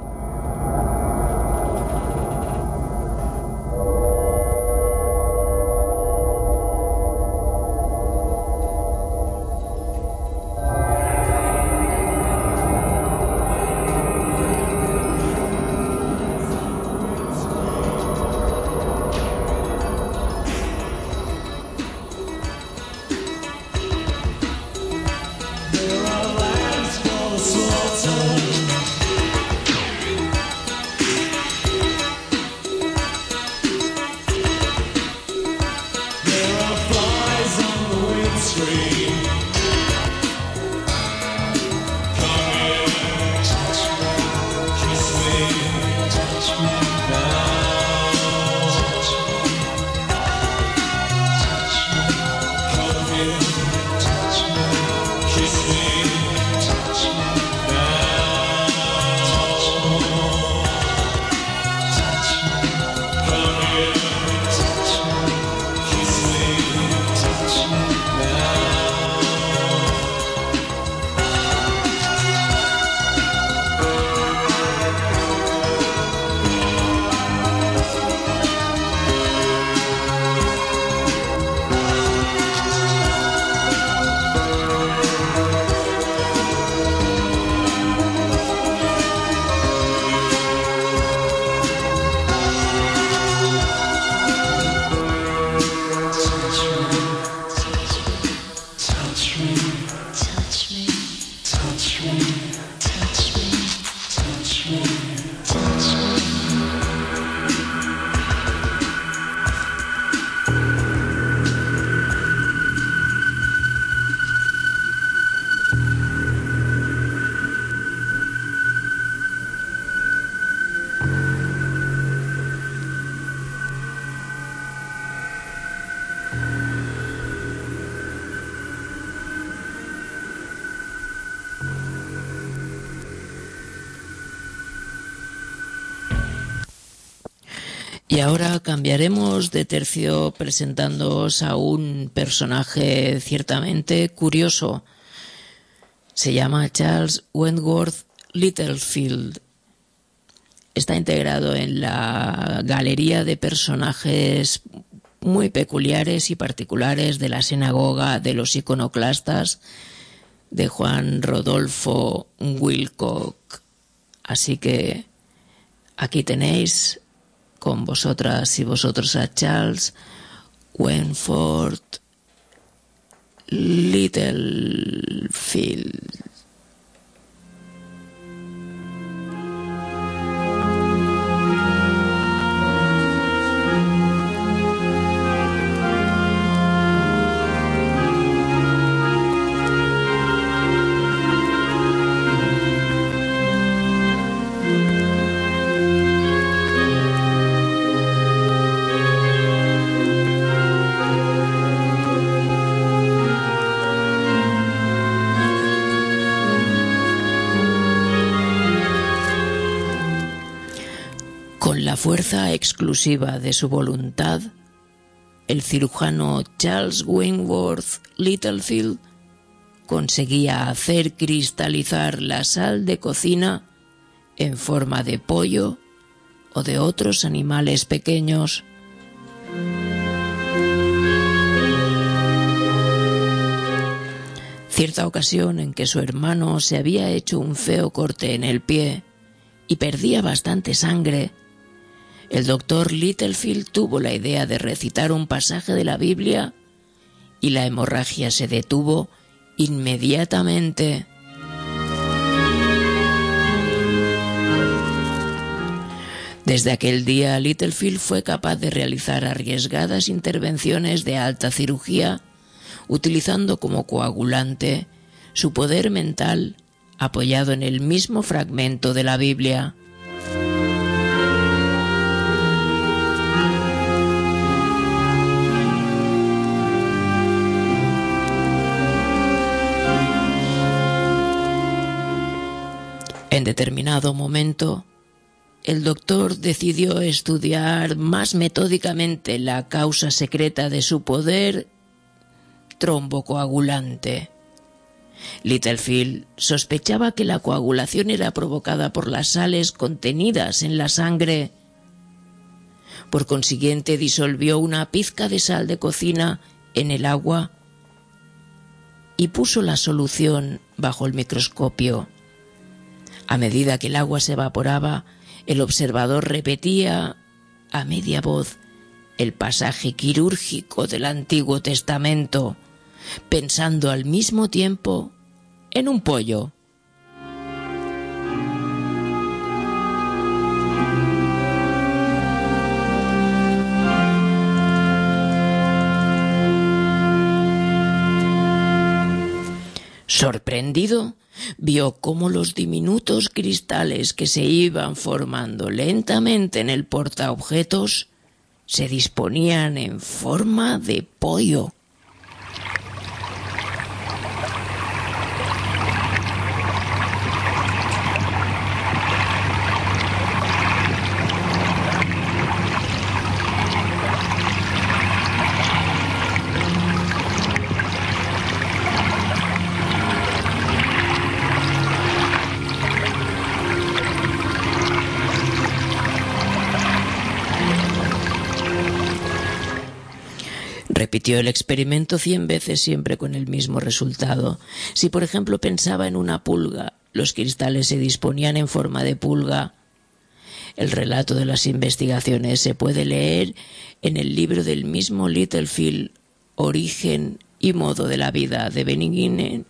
Y ahora cambiaremos de tercio presentándoos a un personaje ciertamente curioso. Se llama Charles Wentworth Littlefield. Está integrado en la galería de personajes muy peculiares y particulares de la sinagoga de los iconoclastas de Juan Rodolfo Wilcock. Así que aquí tenéis con vosotras y vosotros a Charles Wentworth Littlefield. Con la fuerza exclusiva de su voluntad, el cirujano Charles Wentworth Littlefield conseguía hacer cristalizar la sal de cocina en forma de pollo o de otros animales pequeños. Cierta ocasión en que su hermano se había hecho un feo corte en el pie y perdía bastante sangre, el doctor Littlefield tuvo la idea de recitar un pasaje de la Biblia y la hemorragia se detuvo inmediatamente. Desde aquel día, Littlefield fue capaz de realizar arriesgadas intervenciones de alta cirugía, utilizando como coagulante su poder mental apoyado en el mismo fragmento de la Biblia. En determinado momento, el doctor decidió estudiar más metódicamente la causa secreta de su poder trombocoagulante. Littlefield sospechaba que la coagulación era provocada por las sales contenidas en la sangre. Por consiguiente, disolvió una pizca de sal de cocina en el agua y puso la solución bajo el microscopio. A medida que el agua se evaporaba, el observador repetía a media voz el pasaje quirúrgico del Antiguo Testamento, pensando al mismo tiempo en un pollo. Sorprendido, vio cómo los diminutos cristales que se iban formando lentamente en el portaobjetos se disponían en forma de pollo. Repitió el experimento 100 veces, siempre con el mismo resultado. Si, por ejemplo, pensaba en una pulga, los cristales se disponían en forma de pulga. El relato de las investigaciones se puede leer en el libro del mismo Littlefield, Origen y modo de la vida, The Beginning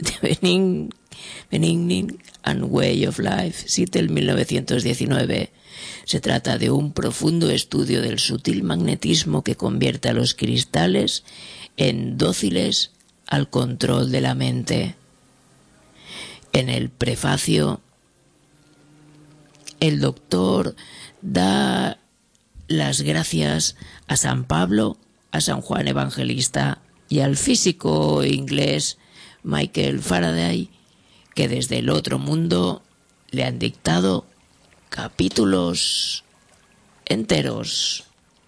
and Way of Life, Seattle, 1919. Se trata de un profundo estudio del sutil magnetismo que convierte a los cristales en dóciles al control de la mente. En el prefacio, el doctor da las gracias a San Pablo, a San Juan Evangelista y al físico inglés Michael Faraday, que desde el otro mundo le han dictado capítulos enteros.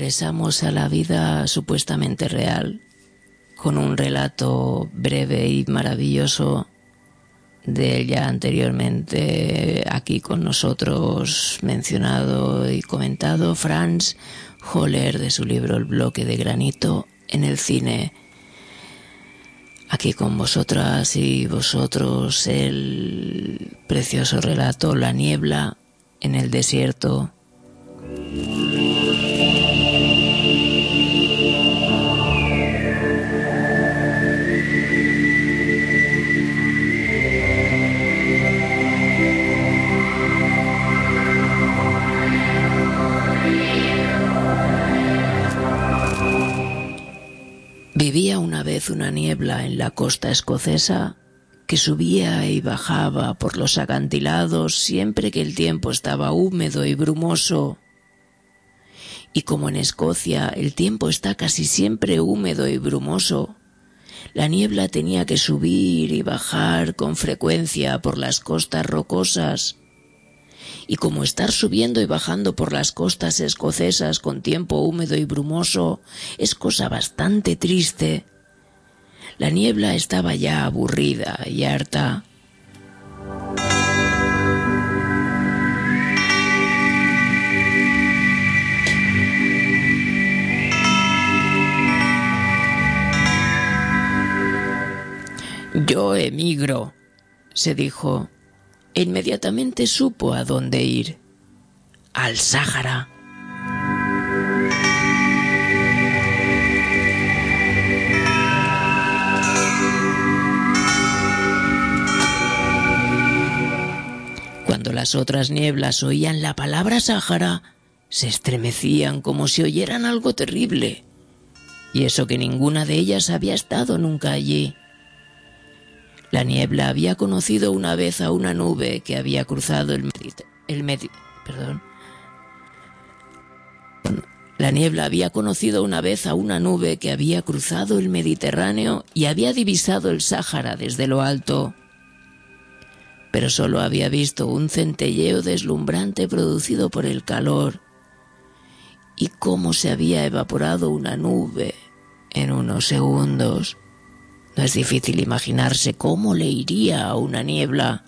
regresamos a la vida supuestamente real, con un relato breve y maravilloso del ya anteriormente aquí con nosotros mencionado y comentado Franz Holler, de su libro El bloque de granito en el cine. Aquí con vosotras y vosotros el precioso relato La niebla en el desierto. Vivía una vez una niebla en la costa escocesa que subía y bajaba por los acantilados siempre que el tiempo estaba húmedo y brumoso. Y como en Escocia el tiempo está casi siempre húmedo y brumoso, la niebla tenía que subir y bajar con frecuencia por las costas rocosas. Y como estar subiendo y bajando por las costas escocesas con tiempo húmedo y brumoso es cosa bastante triste, la niebla estaba ya aburrida y harta. Yo emigro, se dijo. E inmediatamente supo a dónde ir. Al Sáhara. Cuando las otras nieblas oían la palabra Sáhara, se estremecían como si oyeran algo terrible. Y eso que ninguna de ellas había estado nunca allí. La niebla había conocido una vez a una nube que había cruzado La niebla había conocido una vez a una nube que había cruzado el Mediterráneo y había divisado el Sáhara desde lo alto. Pero solo había visto un centelleo deslumbrante producido por el calor y cómo se había evaporado una nube en unos segundos. No es difícil imaginarse cómo le iría a una niebla.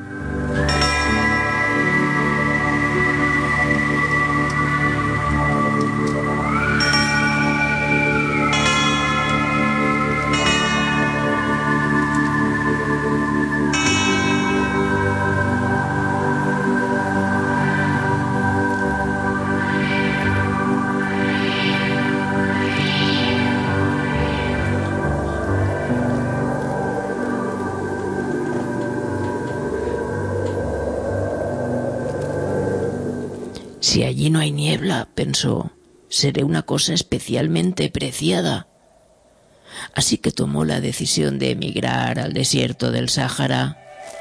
Si allí no hay niebla, pensó, seré una cosa especialmente preciada. Así que tomó la decisión de emigrar al desierto del Sáhara.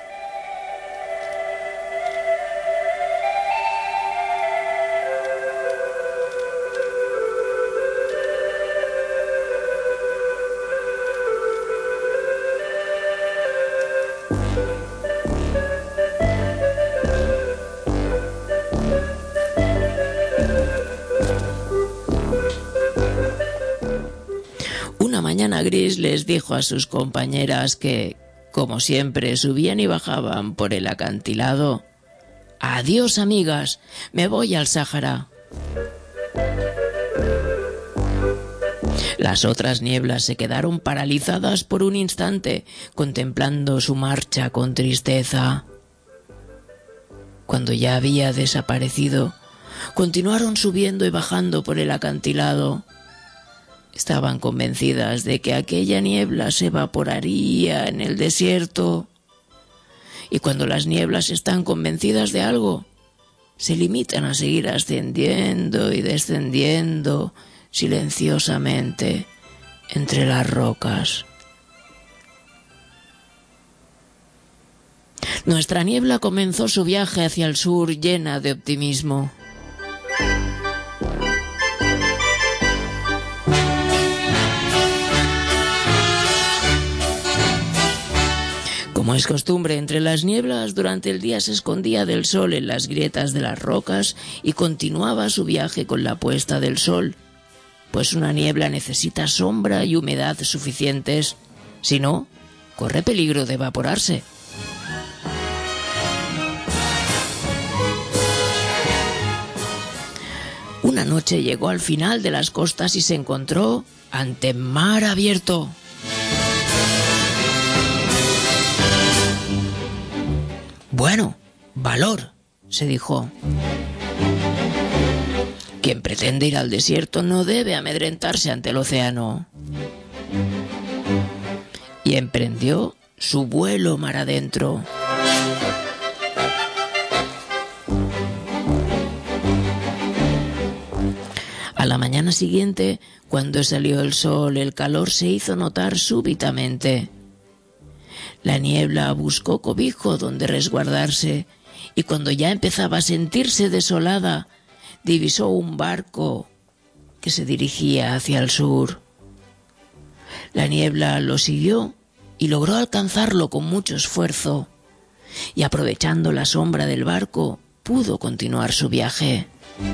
Gris les dijo a sus compañeras que, como siempre, subían y bajaban por el acantilado. «Adiós, amigas, me voy al Sáhara». Las otras nieblas se quedaron paralizadas por un instante, contemplando su marcha con tristeza. Cuando ya había desaparecido, continuaron subiendo y bajando por el acantilado. Estaban convencidas de que aquella niebla se evaporaría en el desierto. Y cuando las nieblas están convencidas de algo, se limitan a seguir ascendiendo y descendiendo silenciosamente entre las rocas. Nuestra niebla comenzó su viaje hacia el sur llena de optimismo. Como es costumbre entre las nieblas, durante el día se escondía del sol en las grietas de las rocas y continuaba su viaje con la puesta del sol, pues una niebla necesita sombra y humedad suficientes, si no, corre peligro de evaporarse. Una noche llegó al final de las costas y se encontró ante mar abierto. Bueno, valor, se dijo. Quien pretende ir al desierto no debe amedrentarse ante el océano. Y emprendió su vuelo mar adentro. A la mañana siguiente, cuando salió el sol, el calor se hizo notar súbitamente. La niebla buscó cobijo donde resguardarse, y cuando ya empezaba a sentirse desolada, divisó un barco que se dirigía hacia el sur. La niebla lo siguió y logró alcanzarlo con mucho esfuerzo, y aprovechando la sombra del barco, pudo continuar su viaje.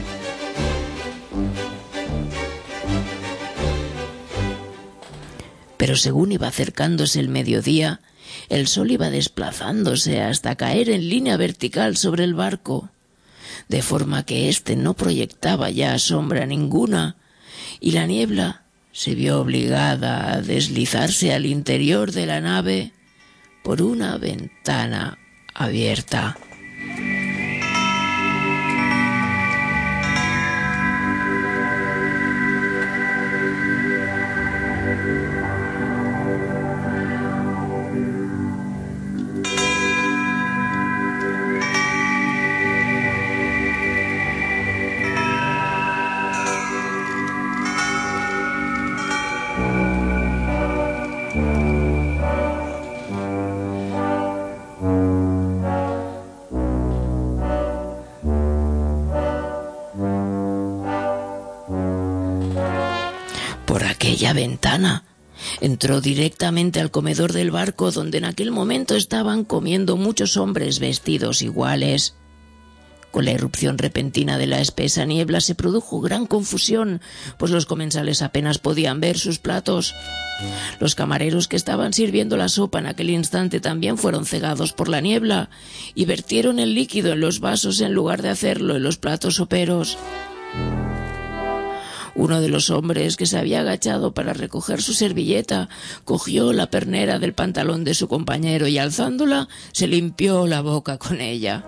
Pero según iba acercándose el mediodía, el sol iba desplazándose hasta caer en línea vertical sobre el barco, de forma que éste no proyectaba ya sombra ninguna, y la niebla se vio obligada a deslizarse al interior de la nave por una ventana abierta. Aquella ventana entró directamente al comedor del barco, donde en aquel momento estaban comiendo muchos hombres vestidos iguales. Con la irrupción repentina de la espesa niebla se produjo gran confusión, pues los comensales apenas podían ver sus platos. Los camareros que estaban sirviendo la sopa en aquel instante también fueron cegados por la niebla y vertieron el líquido en los vasos en lugar de hacerlo en los platos soperos. Uno de los hombres, que se había agachado para recoger su servilleta, cogió la pernera del pantalón de su compañero y, alzándola, se limpió la boca con ella.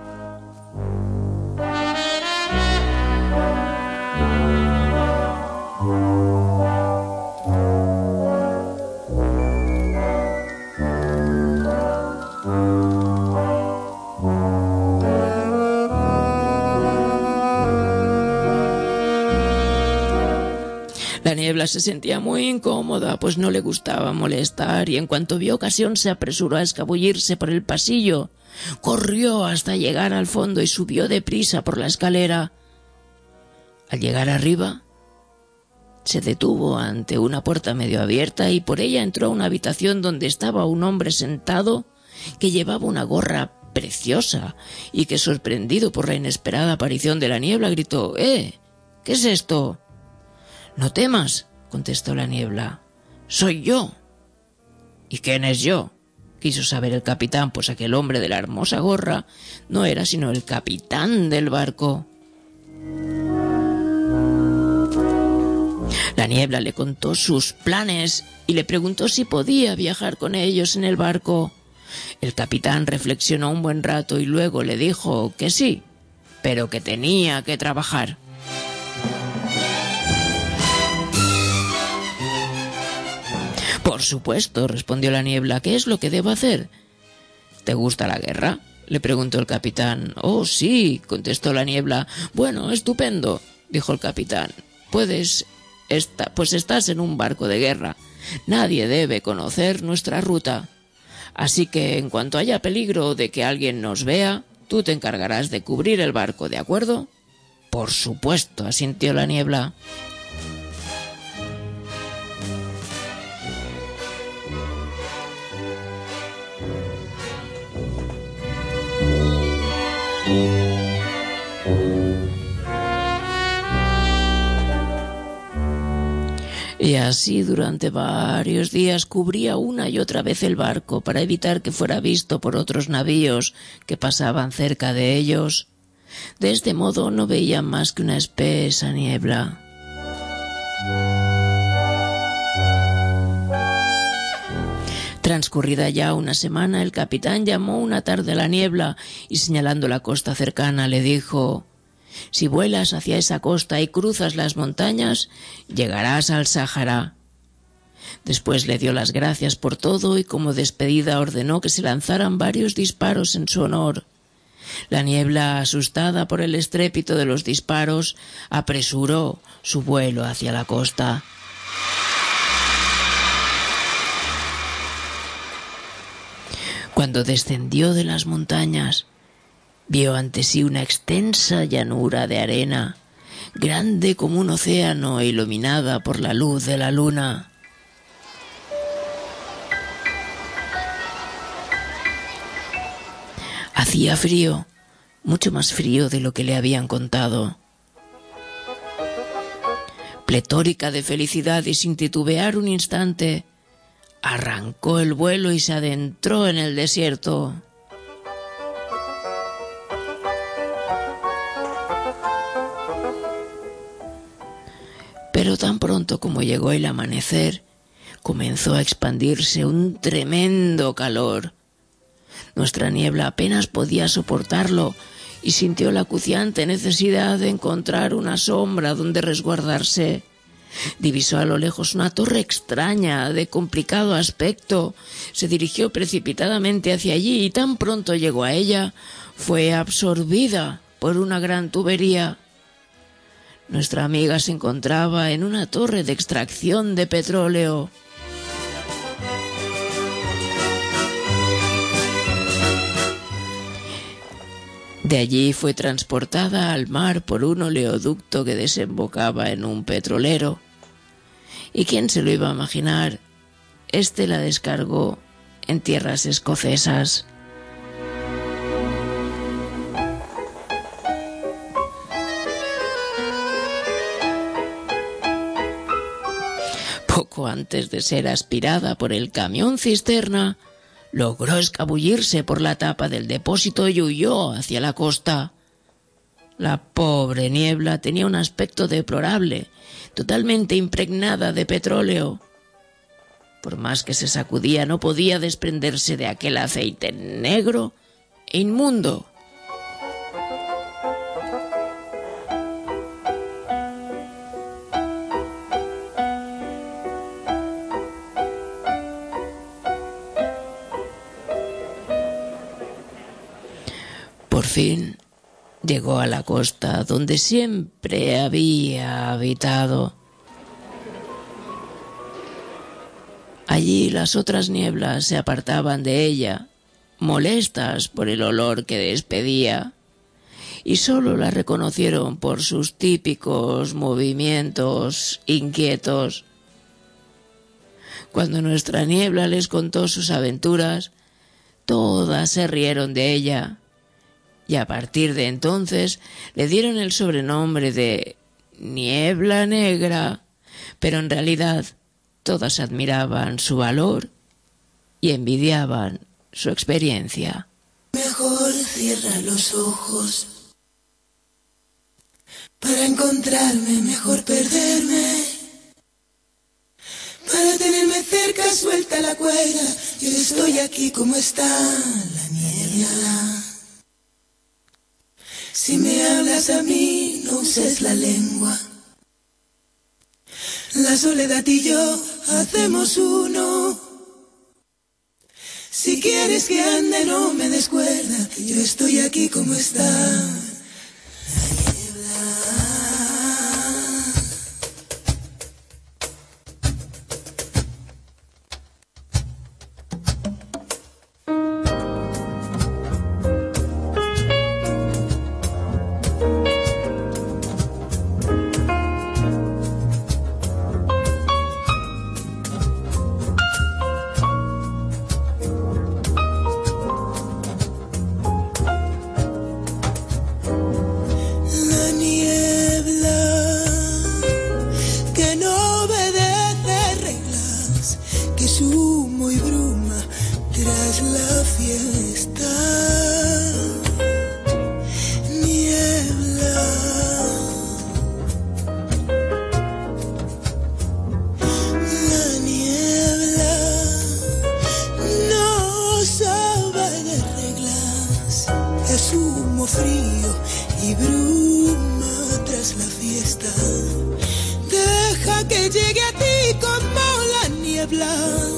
La niebla se sentía muy incómoda, pues no le gustaba molestar, y en cuanto vio ocasión se apresuró a escabullirse por el pasillo. Corrió hasta llegar al fondo y subió deprisa por la escalera. Al llegar arriba, se detuvo ante una puerta medio abierta y por ella entró a una habitación donde estaba un hombre sentado que llevaba una gorra preciosa y que, sorprendido por la inesperada aparición de la niebla, gritó: ¿Qué es esto? «No temas», contestó la niebla. «Soy yo». «¿Y quién es yo?», quiso saber el capitán, pues aquel hombre de la hermosa gorra no era sino el capitán del barco. La niebla le contó sus planes y le preguntó si podía viajar con ellos en el barco. El capitán reflexionó un buen rato y luego le dijo que sí, pero que tenía que trabajar. «Por supuesto», respondió la niebla. «¿Qué es lo que debo hacer?» «¿Te gusta la guerra?», le preguntó el capitán. «Oh, sí», contestó la niebla. «Bueno, estupendo», dijo el capitán. Pues estás en un barco de guerra. Nadie debe conocer nuestra ruta. Así que en cuanto haya peligro de que alguien nos vea, tú te encargarás de cubrir el barco, ¿de acuerdo?» «Por supuesto», asintió la niebla. Y así durante varios días cubría una y otra vez el barco para evitar que fuera visto por otros navíos que pasaban cerca de ellos. De este modo no veían más que una espesa niebla. Transcurrida ya una semana, el capitán llamó una tarde a la niebla y señalando la costa cercana le dijo: «Si vuelas hacia esa costa y cruzas las montañas, llegarás al Sáhara». Después le dio las gracias por todo y como despedida ordenó que se lanzaran varios disparos en su honor. La niebla, asustada por el estrépito de los disparos, apresuró su vuelo hacia la costa. Cuando descendió de las montañas, vio ante sí una extensa llanura de arena, grande como un océano e iluminada por la luz de la luna. Hacía frío, mucho más frío de lo que le habían contado. Pletórica de felicidad y sin titubear un instante, arrancó el vuelo y se adentró en el desierto. Pero tan pronto como llegó el amanecer, comenzó a expandirse un tremendo calor. Nuestra niebla apenas podía soportarlo y sintió la acuciante necesidad de encontrar una sombra donde resguardarse. Divisó a lo lejos una torre extraña, de complicado aspecto. Se dirigió precipitadamente hacia allí y tan pronto llegó a ella, fue absorbida por una gran tubería. Nuestra amiga se encontraba en una torre de extracción de petróleo. De allí fue transportada al mar por un oleoducto que desembocaba en un petrolero. ¿Y quién se lo iba a imaginar? Este la descargó en tierras escocesas. Poco antes de ser aspirada por el camión cisterna, logró escabullirse por la tapa del depósito y huyó hacia la costa. La pobre niebla tenía un aspecto deplorable, totalmente impregnada de petróleo. Por más que se sacudía, no podía desprenderse de aquel aceite negro e inmundo. Por fin llegó a la costa donde siempre había habitado. Allí las otras nieblas se apartaban de ella, molestas por el olor que despedía, y solo la reconocieron por sus típicos movimientos inquietos. Cuando nuestra niebla les contó sus aventuras, todas se rieron de ella. Y a partir de entonces le dieron el sobrenombre de Niebla Negra, pero en realidad todas admiraban su valor y envidiaban su experiencia. Mejor cierra los ojos para encontrarme, mejor perderme. Para tenerme cerca, suelta la cuerda. Yo estoy aquí como está la niebla. Si me hablas a mí, no uses la lengua. La soledad y yo hacemos uno. Si quieres que ande, no me des cuerda. Yo estoy aquí como está la niebla. humo frío y bruma tras la fiesta. Deja que llegue a ti como la niebla.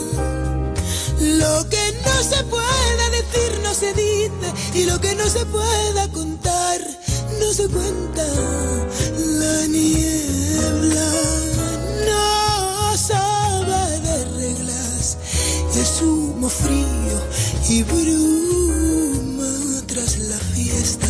Lo que no se pueda decir no se dice, y lo que no se pueda contar no se cuenta. La niebla no sabe de reglas, es humo frío y bruma tras la fiesta.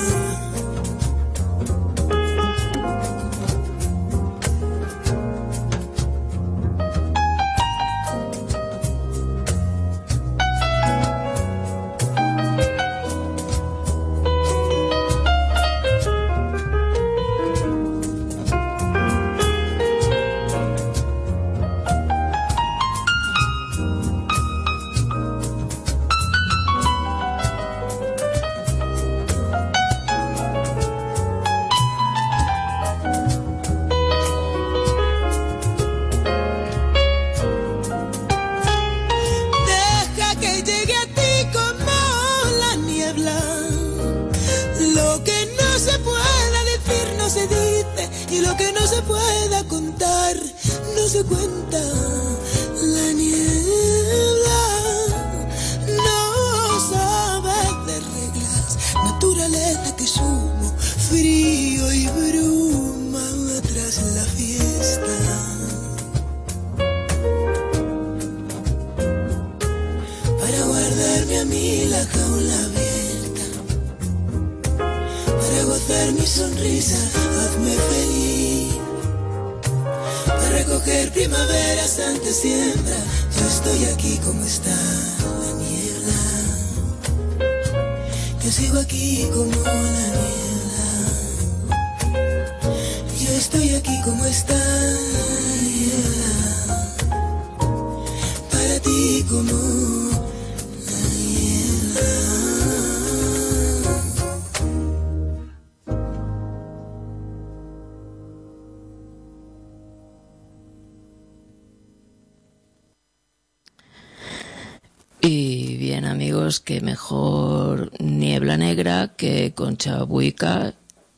Y bien, amigos, que mejor Niebla Negra que Concha Buica,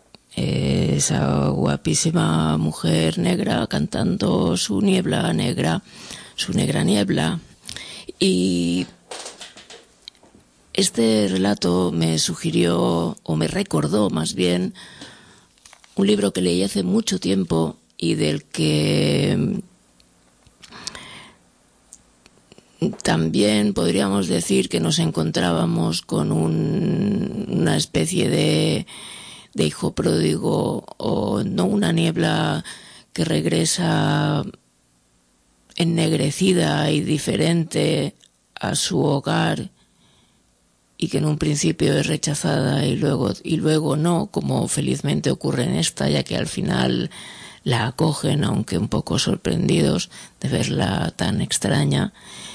esa guapísima mujer negra cantando su niebla negra, su negra niebla. Y este relato me sugirió, o me recordó más bien, un libro que leí hace mucho tiempo y del que también podríamos decir que nos encontrábamos con una especie de hijo pródigo, o no, una niebla que regresa ennegrecida y diferente a su hogar, y que en un principio es rechazada y luego no, como felizmente ocurre en esta, ya que al final la acogen, aunque un poco sorprendidos de verla tan extraña.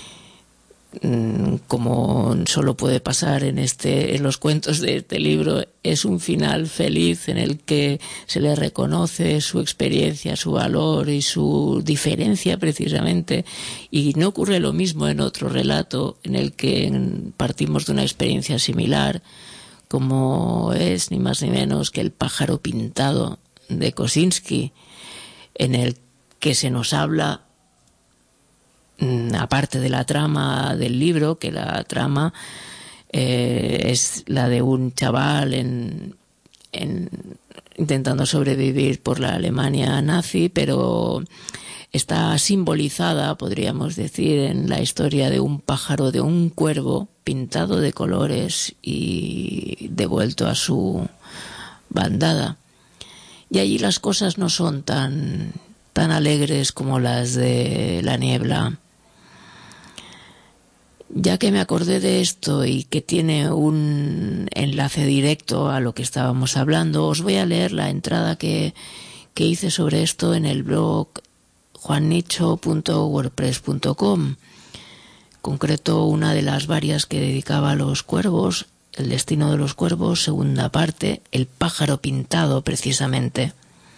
Como solo puede pasar en los cuentos de este libro, es un final feliz en el que se le reconoce su experiencia, su valor y su diferencia precisamente, y no ocurre lo mismo en otro relato en el que partimos de una experiencia similar, como es ni más ni menos que El pájaro pintado de Kosinski, en el que se nos habla, aparte de la trama del libro, que la trama es la de un chaval intentando sobrevivir por la Alemania nazi, pero está simbolizada, podríamos decir, en la historia de un pájaro, de un cuervo pintado de colores y devuelto a su bandada. Y allí las cosas no son tan alegres como las de La niebla. Ya que me acordé de esto y que tiene un enlace directo a lo que estábamos hablando, os voy a leer la entrada que hice sobre esto en el blog juannicho.wordpress.com. Concreto, una de las varias que dedicaba a los cuervos, El destino de los cuervos, segunda parte, El pájaro pintado, precisamente.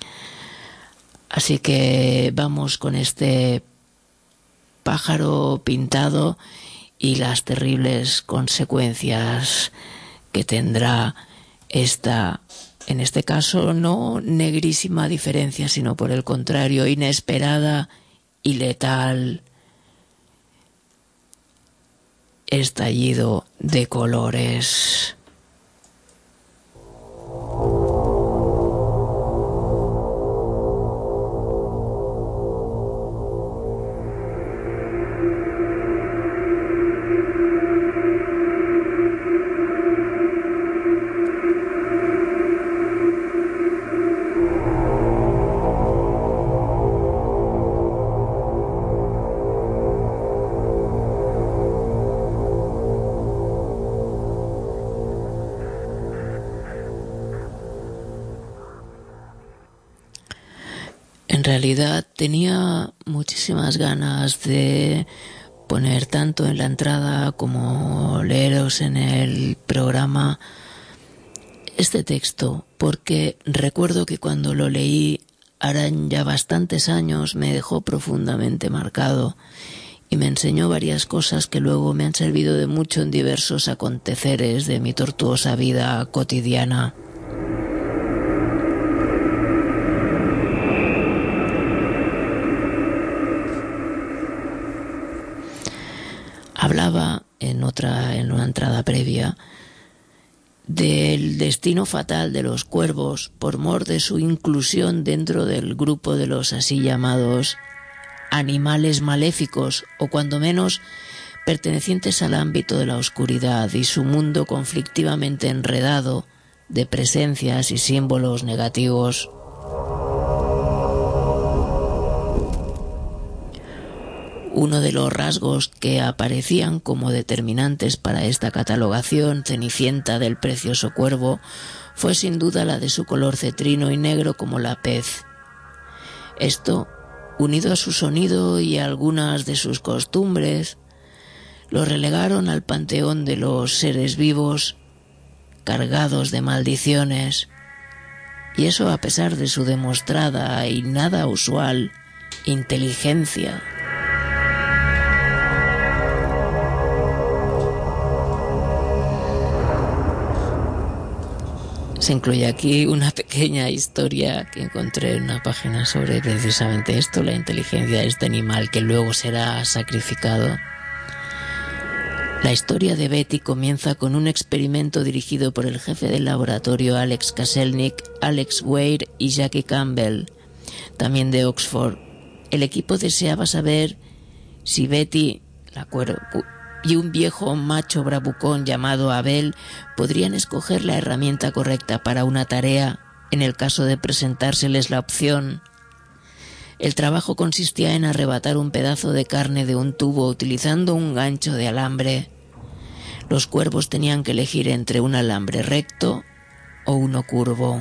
Así que vamos con este pájaro pintado y las terribles consecuencias que tendrá esta, en este caso, no negrísima diferencia, sino por el contrario, inesperada y letal estallido de colores. En realidad tenía muchísimas ganas de poner tanto en la entrada como leeros en el programa este texto, porque recuerdo que cuando lo leí harán ya bastantes años me dejó profundamente marcado y me enseñó varias cosas que luego me han servido de mucho en diversos aconteceres de mi tortuosa vida cotidiana. Hablaba en una entrada previa del destino fatal de los cuervos por mor de su inclusión dentro del grupo de los así llamados animales maléficos, o cuando menos pertenecientes al ámbito de la oscuridad y su mundo conflictivamente enredado de presencias y símbolos negativos. Uno de los rasgos que aparecían como determinantes para esta catalogación cenicienta del precioso cuervo fue sin duda la de su color cetrino y negro como la pez. Esto, unido a su sonido y a algunas de sus costumbres, lo relegaron al panteón de los seres vivos cargados de maldiciones, y eso a pesar de su demostrada y nada usual inteligencia. Se incluye aquí una pequeña historia que encontré en una página sobre precisamente esto, la inteligencia de este animal que luego será sacrificado. La historia de Betty comienza con un experimento dirigido por el jefe del laboratorio Alex Kaselnik, Alex Weir y Jackie Campbell, también de Oxford. El equipo deseaba saber si Betty, la cuervo, y un viejo macho bravucón llamado Abel podrían escoger la herramienta correcta para una tarea en el caso de presentárseles la opción. El trabajo consistía en arrebatar un pedazo de carne de un tubo utilizando un gancho de alambre. Los cuervos tenían que elegir entre un alambre recto o uno curvo.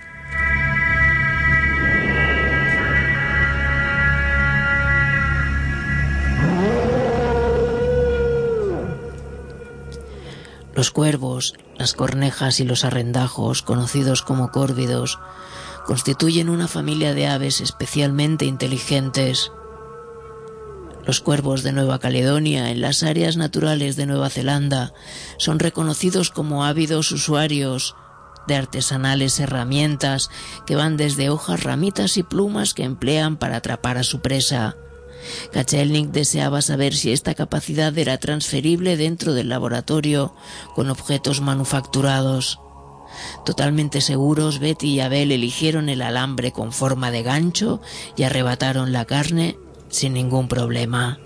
Los cuervos, las cornejas y los arrendajos, conocidos como córvidos, constituyen una familia de aves especialmente inteligentes. Los cuervos de Nueva Caledonia, en las áreas naturales de Nueva Zelanda, son reconocidos como ávidos usuarios de artesanales herramientas que van desde hojas, ramitas y plumas que emplean para atrapar a su presa. Kaselnik deseaba saber si esta capacidad era transferible dentro del laboratorio con objetos manufacturados. Totalmente seguros, Betty y Abel eligieron el alambre con forma de gancho y arrebataron la carne sin ningún problema.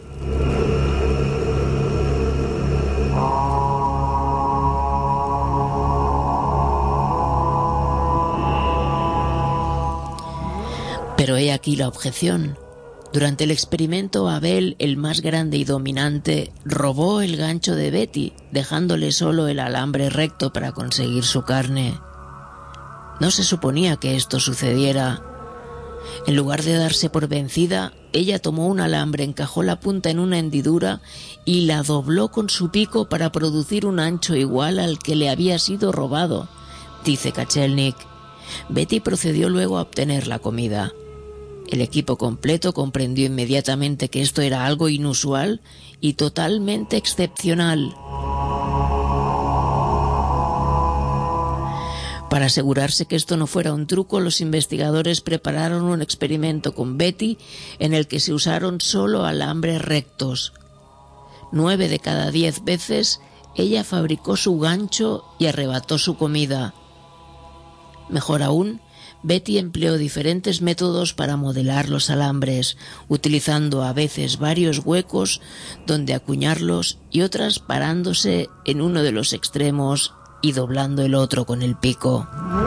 Pero he aquí la objeción. Durante el experimento, Abel, el más grande y dominante, robó el gancho de Betty, dejándole solo el alambre recto para conseguir su carne. No se suponía que esto sucediera. En lugar de darse por vencida, ella tomó un alambre, encajó la punta en una hendidura y la dobló con su pico para producir un ancho igual al que le había sido robado, dice Kaselnik. Betty procedió luego a obtener la comida. El equipo completo comprendió inmediatamente que esto era algo inusual y totalmente excepcional. Para asegurarse que esto no fuera un truco, los investigadores prepararon un experimento con Betty en el que se usaron solo alambres rectos. 9 de cada 10 veces ella fabricó su gancho y arrebató su comida. Mejor aún, Betty empleó diferentes métodos para modelar los alambres, utilizando a veces varios huecos donde acuñarlos y otras parándose en uno de los extremos y doblando el otro con el pico.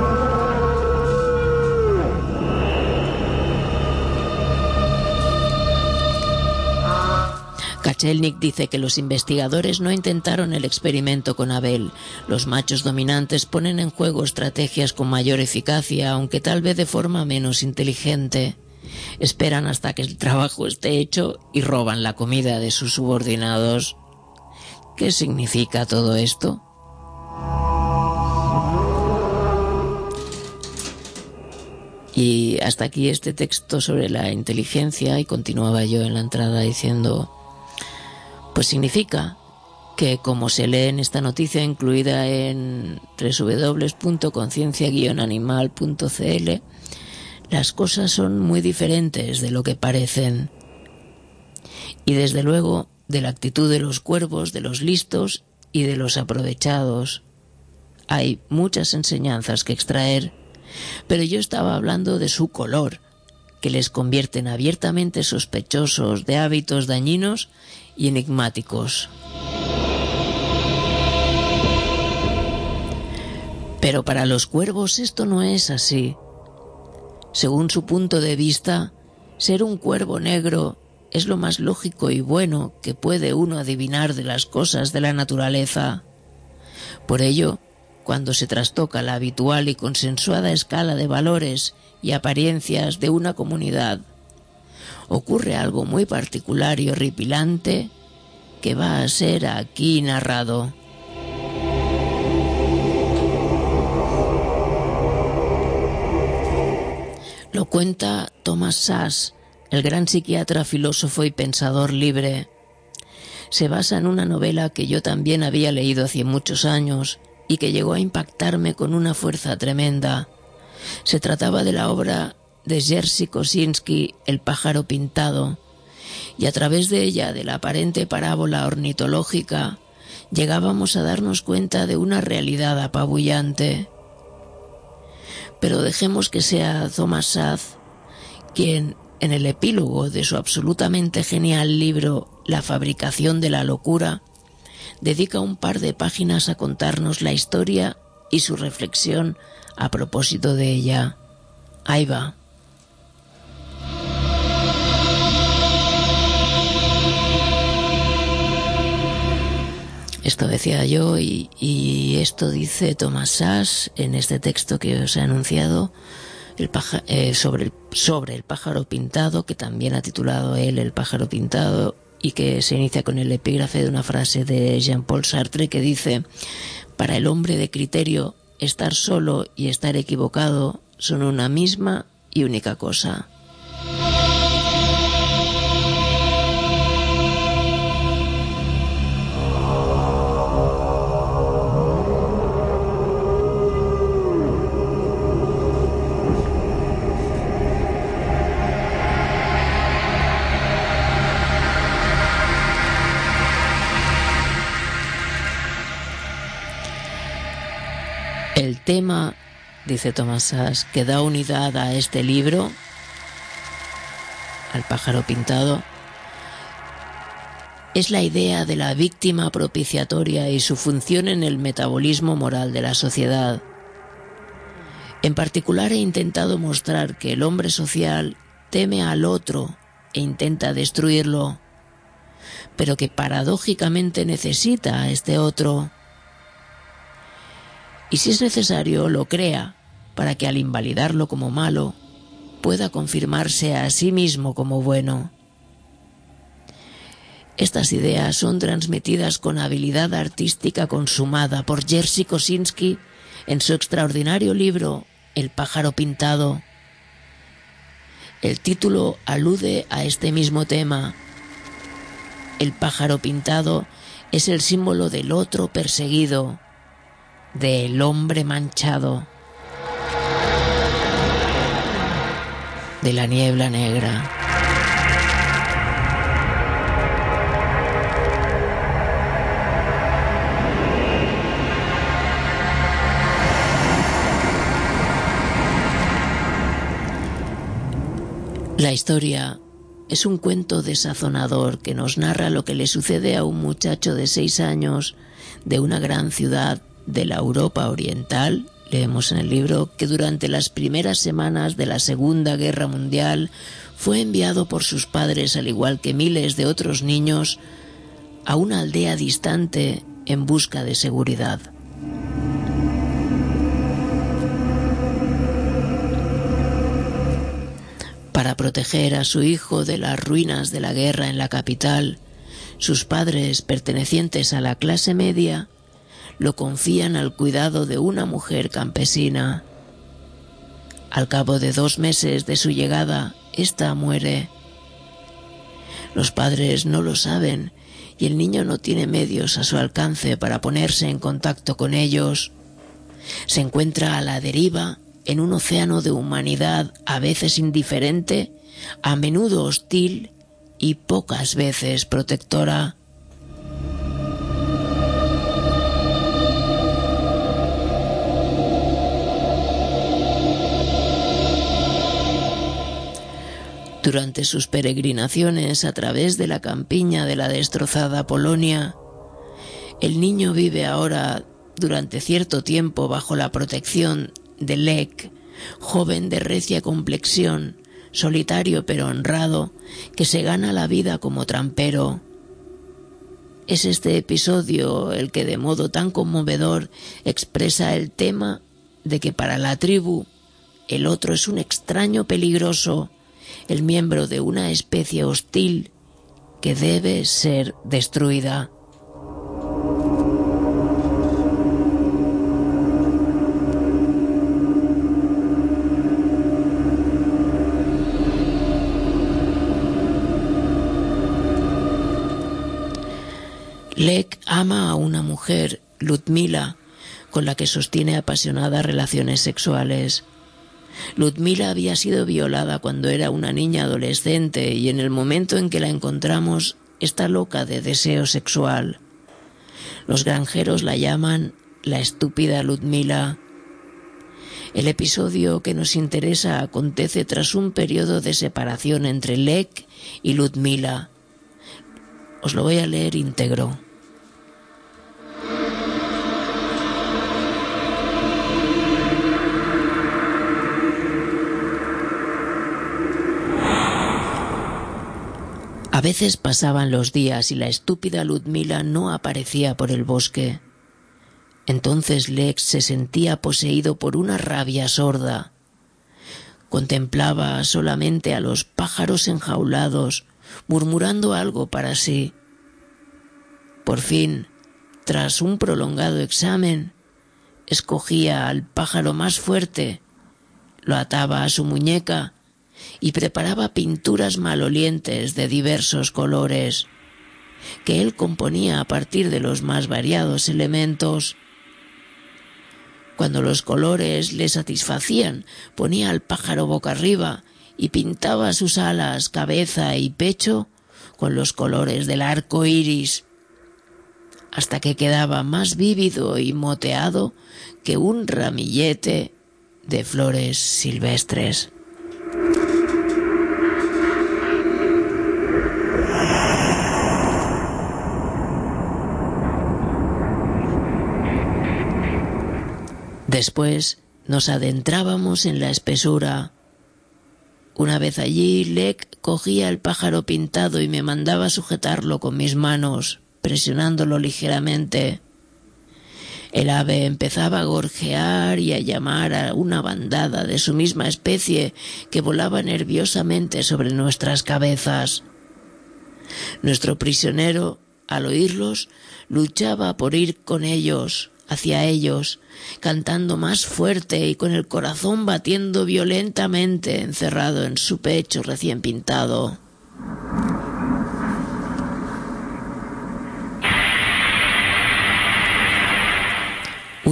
Kachelnik dice que los investigadores no intentaron el experimento con Abel. Los machos dominantes ponen en juego estrategias con mayor eficacia, aunque tal vez de forma menos inteligente. Esperan hasta que el trabajo esté hecho y roban la comida de sus subordinados. ¿Qué significa todo esto? Y hasta aquí este texto sobre la inteligencia, y continuaba yo en la entrada diciendo... Pues significa que, como se lee en esta noticia incluida en www.conciencia-animal.cl, las cosas son muy diferentes de lo que parecen. Y desde luego de la actitud de los cuervos, de los listos y de los aprovechados. Hay muchas enseñanzas que extraer, pero yo estaba hablando de su color, que les convierten abiertamente sospechosos de hábitos dañinos y enigmáticos. Pero para los cuervos esto no es así. Según su punto de vista, ser un cuervo negro es lo más lógico y bueno que puede uno adivinar de las cosas de la naturaleza. Por ello, cuando se trastoca la habitual y consensuada escala de valores y apariencias de una comunidad, ocurre algo muy particular y horripilante que va a ser aquí narrado. Lo cuenta Thomas Szasz, el gran psiquiatra, filósofo y pensador libre. Se basa en una novela que yo también había leído hace muchos años y que llegó a impactarme con una fuerza tremenda. Se trataba de la obra de Jerzy Kosinski, El pájaro pintado, y a través de ella, de la aparente parábola ornitológica, llegábamos a darnos cuenta de una realidad apabullante. Pero dejemos que sea Thomas Szasz quien, en el epílogo de su absolutamente genial libro La fabricación de la locura, dedica un par de páginas a contarnos la historia y su reflexión a propósito de ella. Ahí va. Esto decía yo y esto dice Thomas Szasz en este texto que os he anunciado sobre el pájaro pintado, que también ha titulado él El pájaro pintado, y que se inicia con el epígrafe de una frase de Jean-Paul Sartre que dice: para el hombre de criterio, estar solo y estar equivocado son una misma y única cosa. El tema, dice Thomas Szasz, que da unidad a este libro, al pájaro pintado, es la idea de la víctima propiciatoria y su función en el metabolismo moral de la sociedad. En particular he intentado mostrar que el hombre social teme al otro e intenta destruirlo, pero que paradójicamente necesita a este otro. Y si es necesario, lo crea para que al invalidarlo como malo, pueda confirmarse a sí mismo como bueno. Estas ideas son transmitidas con habilidad artística consumada por Jerzy Kosinski en su extraordinario libro El pájaro pintado. El título alude a este mismo tema. El pájaro pintado es el símbolo del otro perseguido, del hombre manchado. de la niebla negra. La historia es un cuento desazonador que nos narra lo que le sucede a un muchacho de 6 años de una gran ciudad de la Europa Oriental. Leemos en el libro que durante las primeras semanas de la Segunda Guerra Mundial fue enviado por sus padres, al igual que miles de otros niños, a una aldea distante en busca de seguridad. Para proteger a su hijo de las ruinas de la guerra en la capital, sus padres, pertenecientes a la clase media, lo confían al cuidado de una mujer campesina. Al cabo de 2 meses de su llegada, ésta muere. Los padres no lo saben y el niño no tiene medios a su alcance para ponerse en contacto con ellos. Se encuentra a la deriva en un océano de humanidad a veces indiferente, a menudo hostil y pocas veces protectora. Durante sus peregrinaciones a través de la campiña de la destrozada Polonia, el niño vive ahora durante cierto tiempo bajo la protección de Lech, joven de recia complexión, solitario pero honrado, que se gana la vida como trampero. Es este episodio el que de modo tan conmovedor expresa el tema de que para la tribu el otro es un extraño peligroso, el miembro de una especie hostil que debe ser destruida. Lech ama a una mujer, Ludmila, con la que sostiene apasionadas relaciones sexuales. Ludmila había sido violada cuando era una niña adolescente y en el momento en que la encontramos está loca de deseo sexual. Los granjeros la llaman la estúpida Ludmila. El episodio que nos interesa acontece tras un periodo de separación entre Lech y Ludmila. Os lo voy a leer íntegro. A veces pasaban los días y la estúpida Ludmila no aparecía por el bosque. Entonces Lech se sentía poseído por una rabia sorda. Contemplaba solamente a los pájaros enjaulados, murmurando algo para sí. Por fin, tras un prolongado examen, escogía al pájaro más fuerte, lo ataba a su muñeca y preparaba pinturas malolientes de diversos colores, que él componía a partir de los más variados elementos. Cuando los colores le satisfacían, ponía al pájaro boca arriba y pintaba sus alas, cabeza y pecho con los colores del arco iris, hasta que quedaba más vívido y moteado que un ramillete de flores silvestres. Después nos adentrábamos en la espesura. Una vez allí, Lech cogía el pájaro pintado y me mandaba sujetarlo con mis manos, presionándolo ligeramente. El ave empezaba a gorjear y a llamar a una bandada de su misma especie que volaba nerviosamente sobre nuestras cabezas. Nuestro prisionero, al oírlos, luchaba por ir con ellos, hacia ellos, cantando más fuerte y con el corazón batiendo violentamente encerrado en su pecho recién pintado.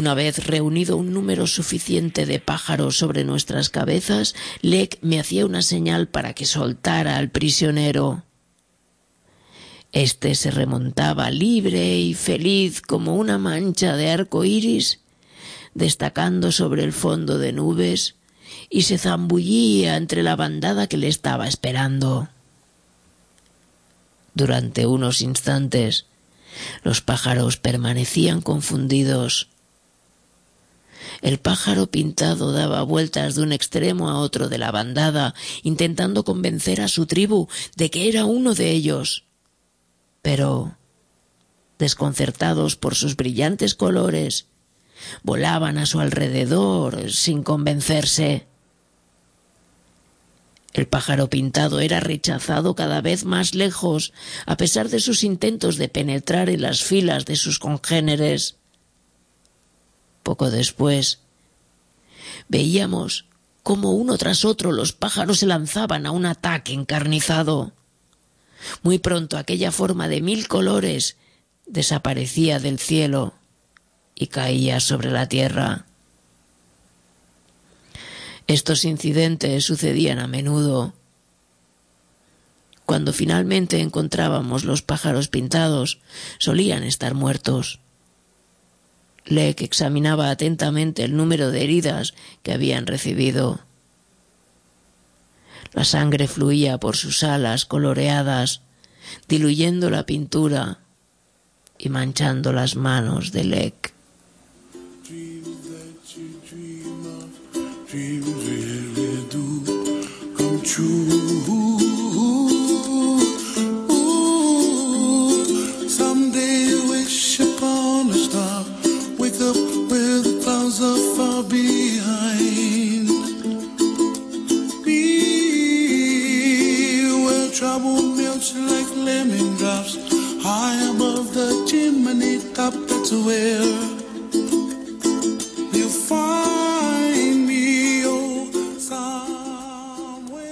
Una vez reunido un número suficiente de pájaros sobre nuestras cabezas, Lek me hacía una señal para que soltara al prisionero. Este se remontaba libre y feliz como una mancha de arco iris, destacando sobre el fondo de nubes, y se zambullía entre la bandada que le estaba esperando. Durante unos instantes, los pájaros permanecían confundidos. El pájaro pintado daba vueltas de un extremo a otro de la bandada, intentando convencer a su tribu de que era uno de ellos. Pero, desconcertados por sus brillantes colores, volaban a su alrededor sin convencerse. El pájaro pintado era rechazado cada vez más lejos, a pesar de sus intentos de penetrar en las filas de sus congéneres. Poco después, veíamos cómo uno tras otro los pájaros se lanzaban a un ataque encarnizado. Muy pronto aquella forma de 1000 colores desaparecía del cielo y caía sobre la tierra. Estos incidentes sucedían a menudo. Cuando finalmente encontrábamos los pájaros pintados, solían estar muertos. Lek examinaba atentamente el número de heridas que habían recibido. La sangre fluía por sus alas coloreadas, diluyendo la pintura y manchando las manos de Lek. Someday wish upon a star, wake up where the clouds are far behind me, where trouble melts like lemon drops, high above the chimney top. That's where you'll find me, oh, somewhere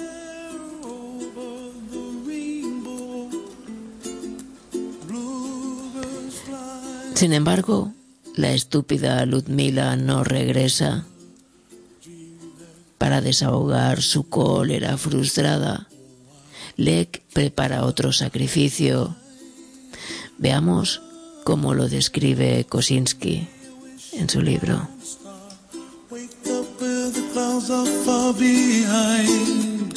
over the rainbow, bluebirds fly. Sin embargo, la estúpida Ludmila no regresa. Para desahogar su cólera frustrada, Lek prepara otro sacrificio. Veamos cómo lo describe Kosinski en su libro. Wake up where the clouds are far behind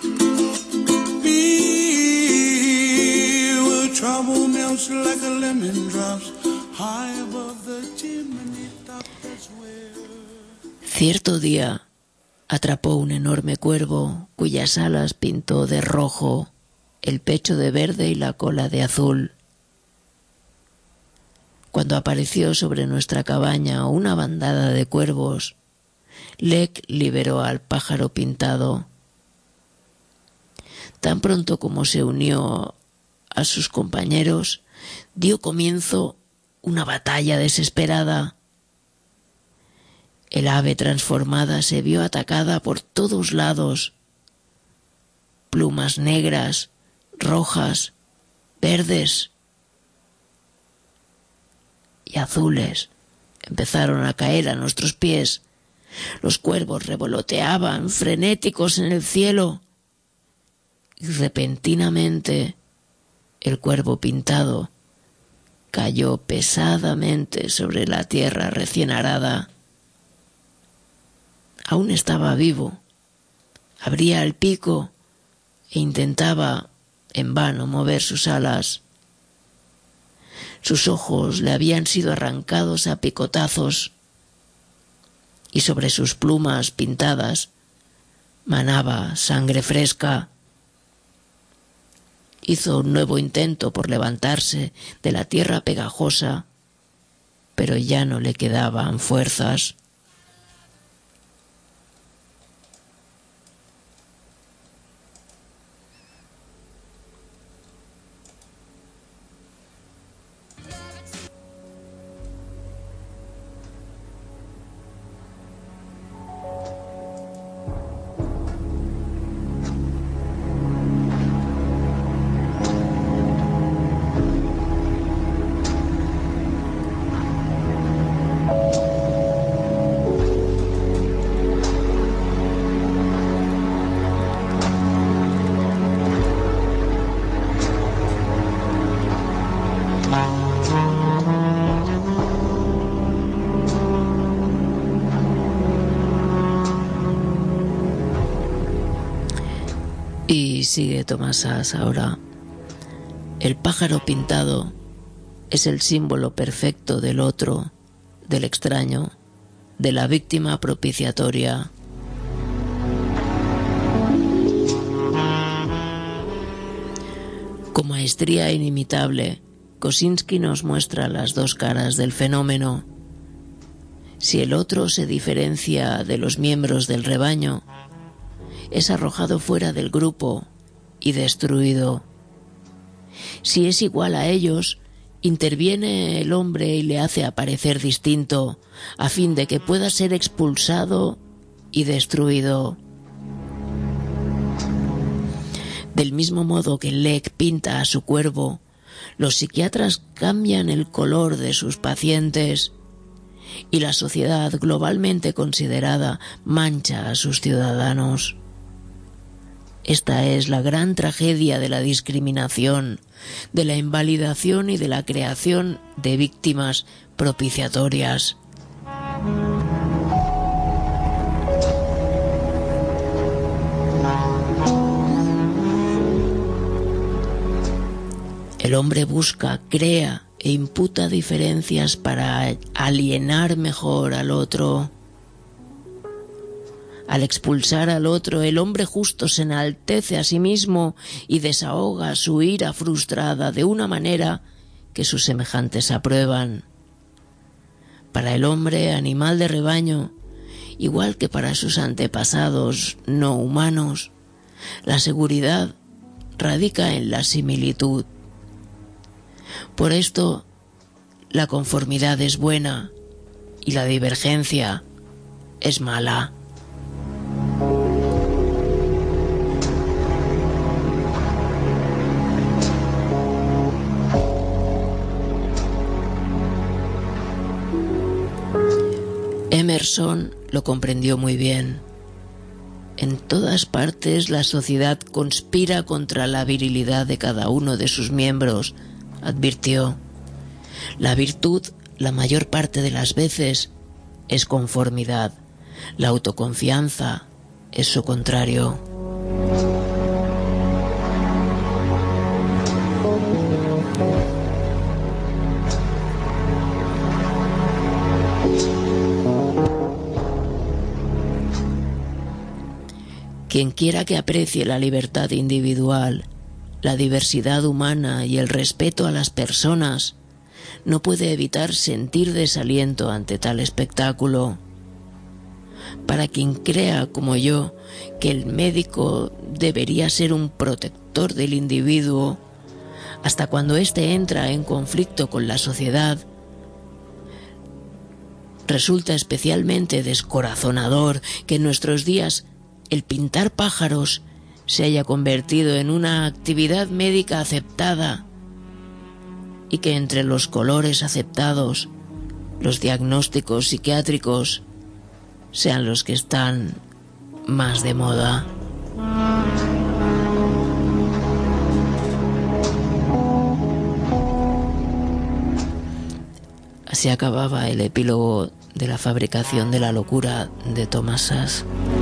me, where trouble melts like a lemon drops, high above the chimney top. That's where. Cierto día atrapó un enorme cuervo cuyas alas pintó de rojo, el pecho de verde y la cola de azul. Cuando apareció sobre nuestra cabaña una bandada de cuervos, Lek liberó al pájaro pintado. Tan pronto como se unió a sus compañeros, dio comienzo una batalla desesperada. El ave transformada se vio atacada por todos lados. Plumas negras, rojas, verdes y azules empezaron a caer a nuestros pies. Los cuervos revoloteaban frenéticos en el cielo y repentinamente el cuervo pintado cayó pesadamente sobre la tierra recién arada. Aún estaba vivo. Abría el pico e intentaba en vano mover sus alas. Sus ojos le habían sido arrancados a picotazos y sobre sus plumas pintadas manaba sangre fresca. Hizo un nuevo intento por levantarse de la tierra pegajosa, pero ya no le quedaban fuerzas. Y sigue Thomas Szasz ahora. El pájaro pintado es el símbolo perfecto del otro, del extraño, de la víctima propiciatoria. Con maestría inimitable, Kosinski nos muestra las dos caras del fenómeno. Si el otro se diferencia de los miembros del rebaño, es arrojado fuera del grupo y destruido. Si es igual a ellos, interviene el hombre y le hace aparecer distinto, a fin de que pueda ser expulsado y destruido. Del mismo modo que Lec pinta a su cuervo, los psiquiatras cambian el color de sus pacientes y la sociedad globalmente considerada mancha a sus ciudadanos. Esta es la gran tragedia de la discriminación, de la invalidación y de la creación de víctimas propiciatorias. El hombre busca, crea e imputa diferencias para alienar mejor al otro. Al expulsar al otro, el hombre justo se enaltece a sí mismo y desahoga su ira frustrada de una manera que sus semejantes aprueban. Para el hombre, animal de rebaño, igual que para sus antepasados no humanos, la seguridad radica en la similitud. Por esto, la conformidad es buena y la divergencia es mala. Emerson lo comprendió muy bien. En todas partes la sociedad conspira contra la virilidad de cada uno de sus miembros, advirtió. La virtud, la mayor parte de las veces, es conformidad. La autoconfianza es su contrario. Quien quiera que aprecie la libertad individual, la diversidad humana y el respeto a las personas, no puede evitar sentir desaliento ante tal espectáculo. Para quien crea, como yo, que el médico debería ser un protector del individuo, hasta cuando éste entra en conflicto con la sociedad, resulta especialmente descorazonador que en nuestros días el pintar pájaros se haya convertido en una actividad médica aceptada y que entre los colores aceptados, los diagnósticos psiquiátricos sean los que están más de moda. Así acababa el epílogo de La fabricación de la locura de Thomas Szasz.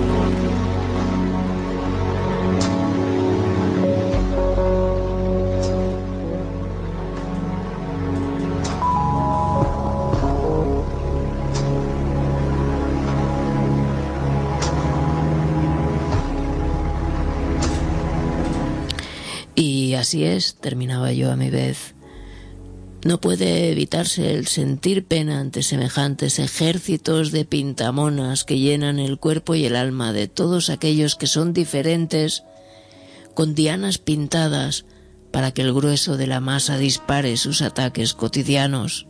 Y así es, terminaba yo a mi vez. No puede evitarse el sentir pena ante semejantes ejércitos de pintamonas que llenan el cuerpo y el alma de todos aquellos que son diferentes, con dianas pintadas para que el grueso de la masa dispare sus ataques cotidianos.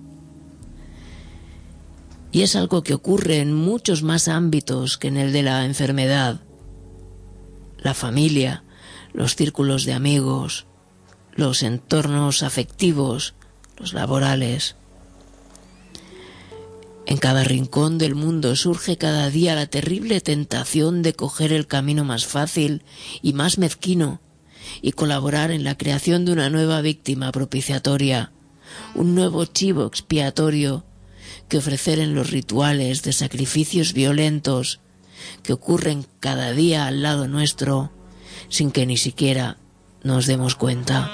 Y es algo que ocurre en muchos más ámbitos que en el de la enfermedad. La familia, los círculos de amigos, los entornos afectivos, los laborales. En cada rincón del mundo surge cada día la terrible tentación de coger el camino más fácil y más mezquino y colaborar en la creación de una nueva víctima propiciatoria, un nuevo chivo expiatorio que ofrecer en los rituales de sacrificios violentos que ocurren cada día al lado nuestro, sin que ni siquiera nos demos cuenta.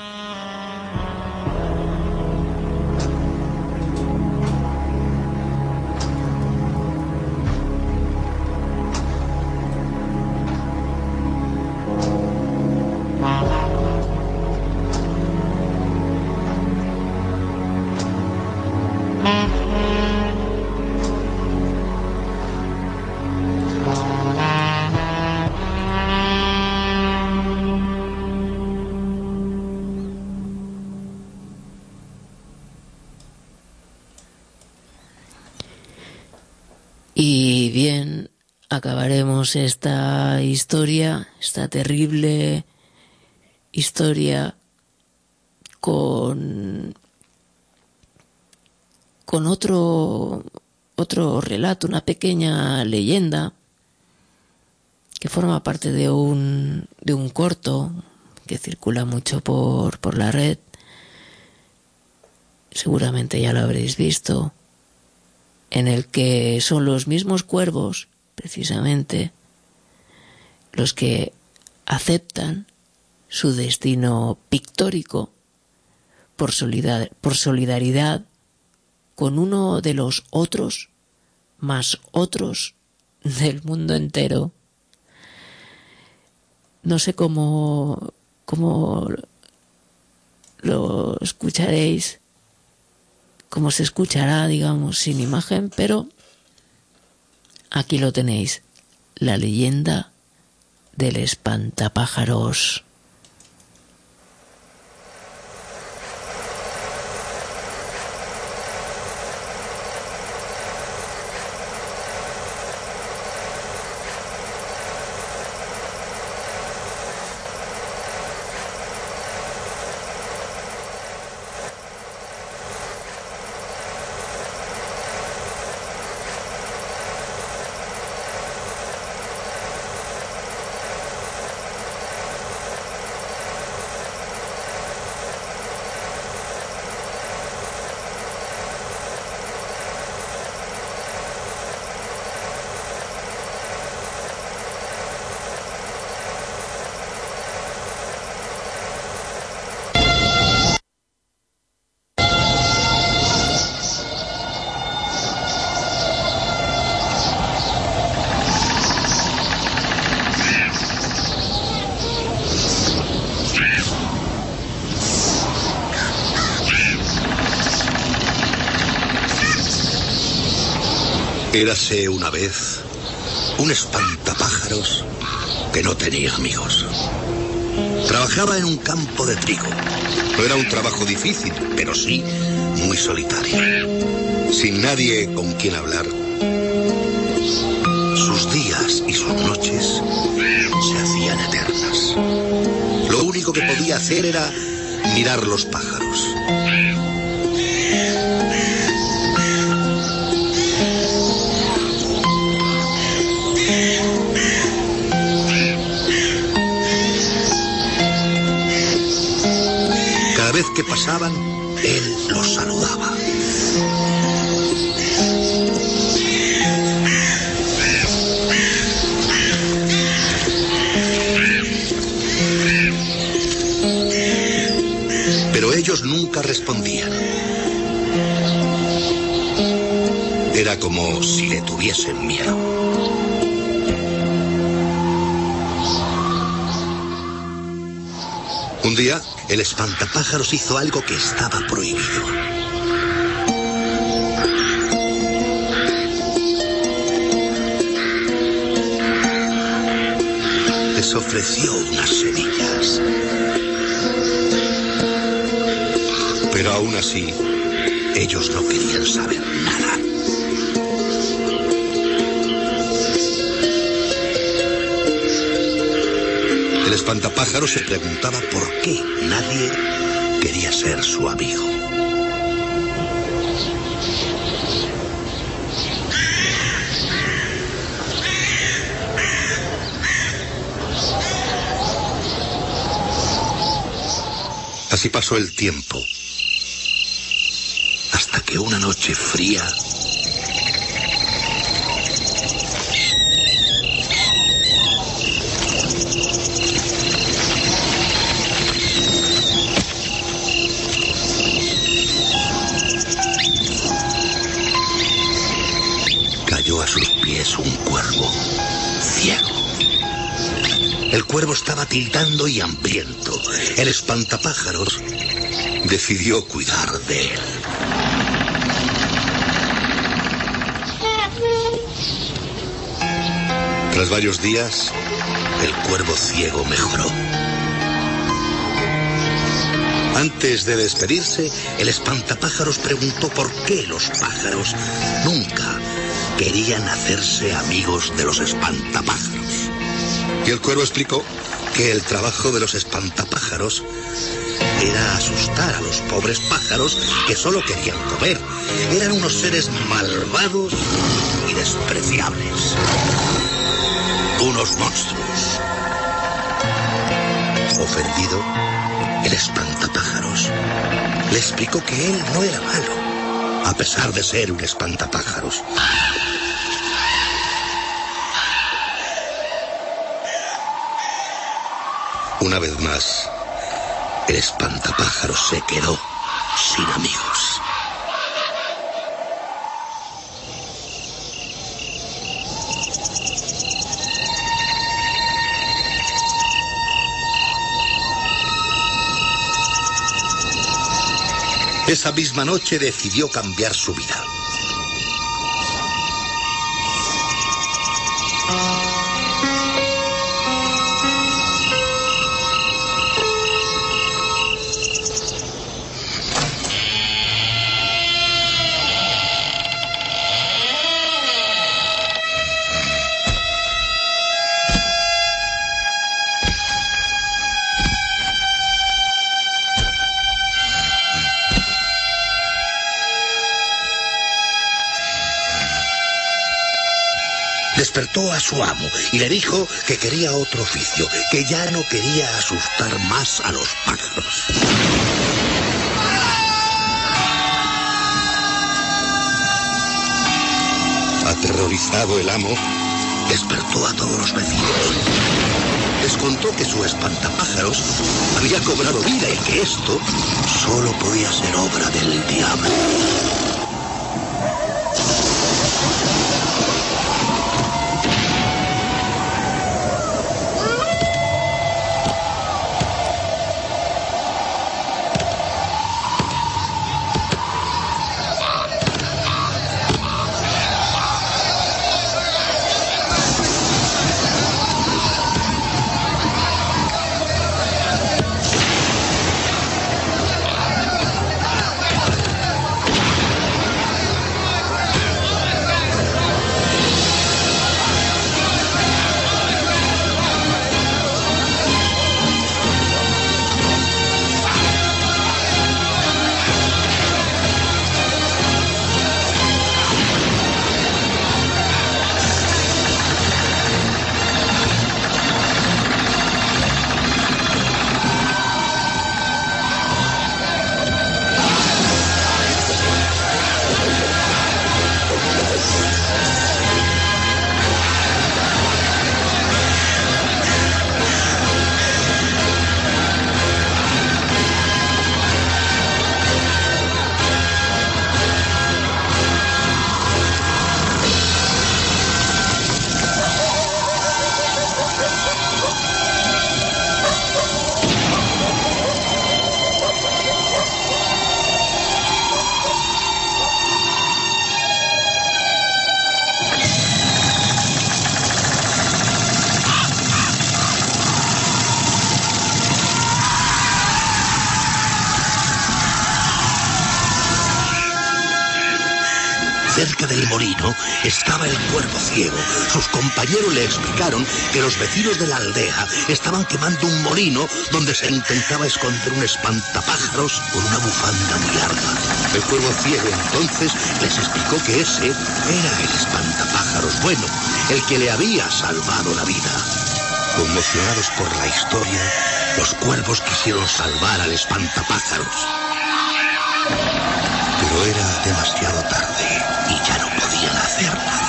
Y bien, acabaremos esta historia, esta terrible historia, con otro relato, una pequeña leyenda que forma parte de un corto que circula mucho por la red. Seguramente ya lo habréis visto, en el que son los mismos cuervos, precisamente, los que aceptan su destino pictórico por solidaridad con uno de los otros más otros del mundo entero. No sé cómo lo escucharéis, cómo se escuchará, digamos, sin imagen, pero aquí lo tenéis, la leyenda del espantapájaros. Érase una vez un espantapájaros que no tenía amigos. Trabajaba en un campo de trigo. No era un trabajo difícil, pero sí muy solitario. Sin nadie con quien hablar. Sus días y sus noches se hacían eternas. Lo único que podía hacer era mirar los pájaros. Cada vez que pasaban, él los saludaba. Pero ellos nunca respondían. Era como si le tuviesen miedo. Un día, el espantapájaros hizo algo que estaba prohibido. Les ofreció unas semillas. Pero aún así, ellos no querían saber nada. El espantapájaros se preguntaba por qué nadie quería ser su amigo. Así pasó el tiempo, hasta que una noche fría un cuervo ciego. El cuervo estaba tiritando y hambriento. El espantapájaros decidió cuidar de él. Tras varios días, el cuervo ciego mejoró. Antes de despedirse, el espantapájaros preguntó por qué los pájaros nunca querían hacerse amigos de los espantapájaros. Y el cuervo explicó que el trabajo de los espantapájaros era asustar a los pobres pájaros que solo querían comer. Eran unos seres malvados y despreciables. Unos monstruos. Ofendido, el espantapájaros le explicó que él no era malo, a pesar de ser un espantapájaros. Una vez más, el espantapájaros se quedó sin amigos. Esa misma noche decidió cambiar su vida. Despertó a su amo y le dijo que quería otro oficio, que ya no quería asustar más a los pájaros. Aterrorizado el amo, despertó a todos los vecinos. Les contó que su espantapájaros había cobrado vida y que esto solo podía ser obra del diablo. Cerca del molino estaba el cuervo ciego. Sus compañeros le explicaron que los vecinos de la aldea estaban quemando un molino donde se intentaba esconder un espantapájaros con una bufanda muy larga. El cuervo ciego entonces les explicó que ese era el espantapájaros bueno, el que le había salvado la vida. Conmocionados por la historia, los cuervos quisieron salvar al espantapájaros. Pero era demasiado tarde y ya no podían hacer nada.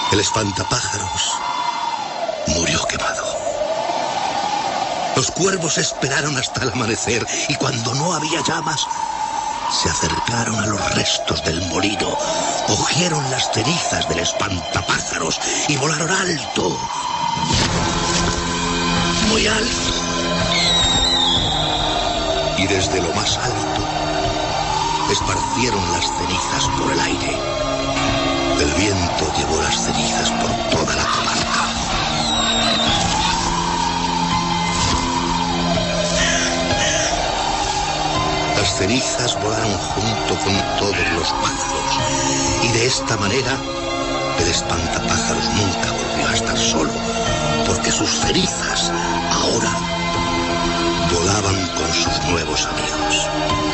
El espantapájaros murió quemado. Los cuervos esperaron hasta el amanecer y cuando no había llamas, se acercaron a los restos del molino, cogieron las cenizas del espantapájaros y volaron alto. Muy alto. Y desde lo más alto, esparcieron las cenizas por el aire. El viento llevó las cenizas por toda la comarca. Las cenizas volaron junto con todos los pájaros y de esta manera el espantapájaros nunca volvió a estar solo, porque sus cenizas ahora volaban con sus nuevos amigos.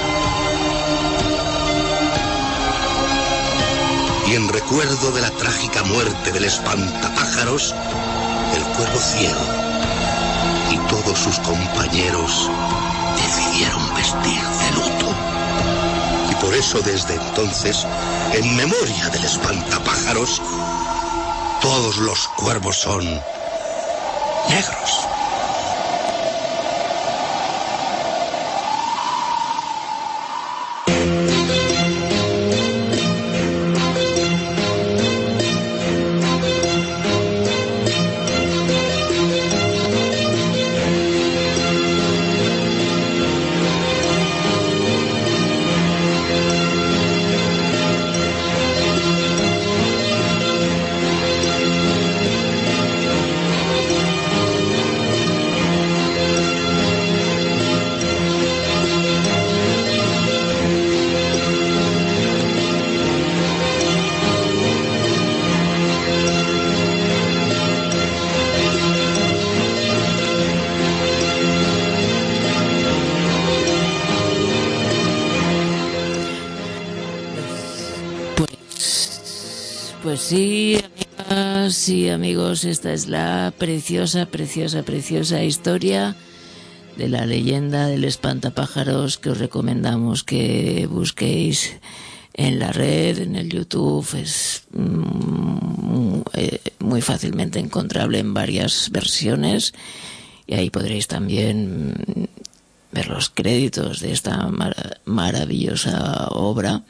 Y en recuerdo de la trágica muerte del espantapájaros, el cuervo ciego y todos sus compañeros decidieron vestir de luto. Y por eso desde entonces, en memoria del espantapájaros, todos los cuervos son negros. Pues sí, amigas y amigos, esta es la preciosa historia de la leyenda del espantapájaros que os recomendamos que busquéis en la red, en el YouTube. Es muy fácilmente encontrable en varias versiones y ahí podréis también ver los créditos de esta maravillosa obra.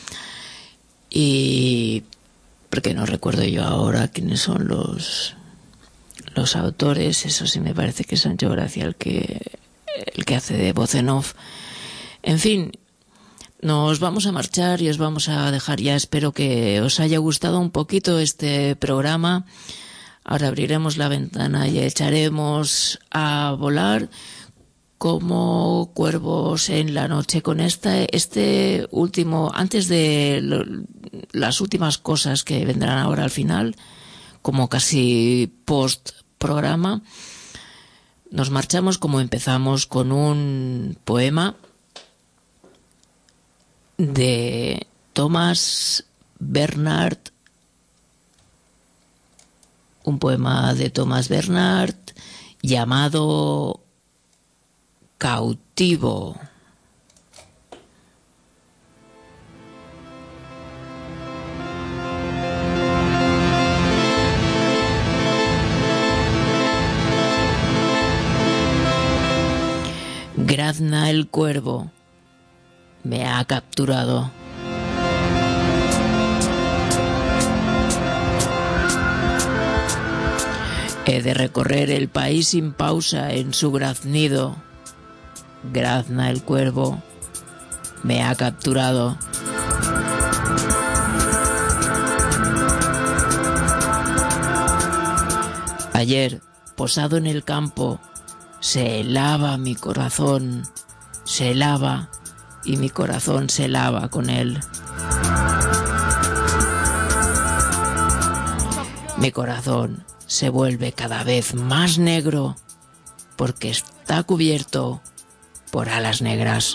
Y porque no recuerdo yo ahora quiénes son los autores, eso sí me parece que es Sancho Gracia el que hace de voz en off. En fin, nos vamos a marchar y os vamos a dejar ya. Espero que os haya gustado un poquito este programa. Ahora abriremos la ventana y echaremos a volar como cuervos en la noche con este último, antes de las últimas cosas que vendrán ahora al final, como casi post programa. Nos marchamos como empezamos, con un poema de Thomas Bernhard, llamado Cautivo. Grazna el cuervo me ha capturado. He de recorrer el país sin pausa en su graznido. Grazna el cuervo me ha capturado. Ayer, posado en el campo, se helaba mi corazón, se helaba y mi corazón se lava con él. Mi corazón se vuelve cada vez más negro porque está cubierto por alas negras.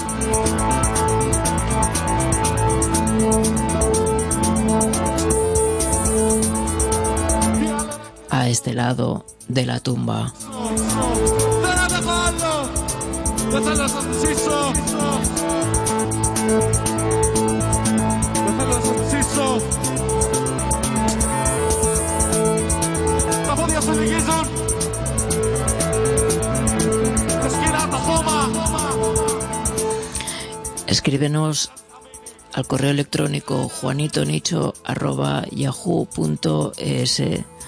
A este lado de la tumba. Escríbenos al correo electrónico juanitonicho@yahoo.es,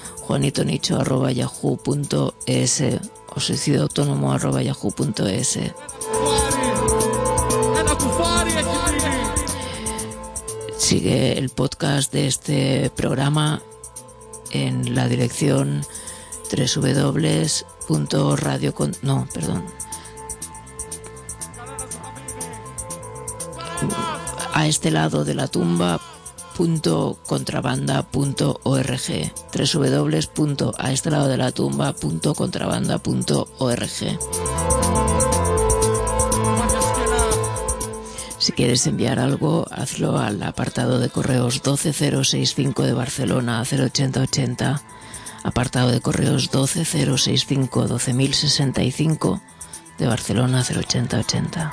juanitonicho@yahoo.es o suicidoautónomo@yahoo.es. Sigue el podcast de este programa en la dirección a este lado de la tumba.contrabanda.org, www.aesteladodeLaTumba.contrabanda.org. Si quieres enviar algo, hazlo al apartado de correos 12065 de Barcelona 08080, apartado de correos 12065 12065 de Barcelona 08080.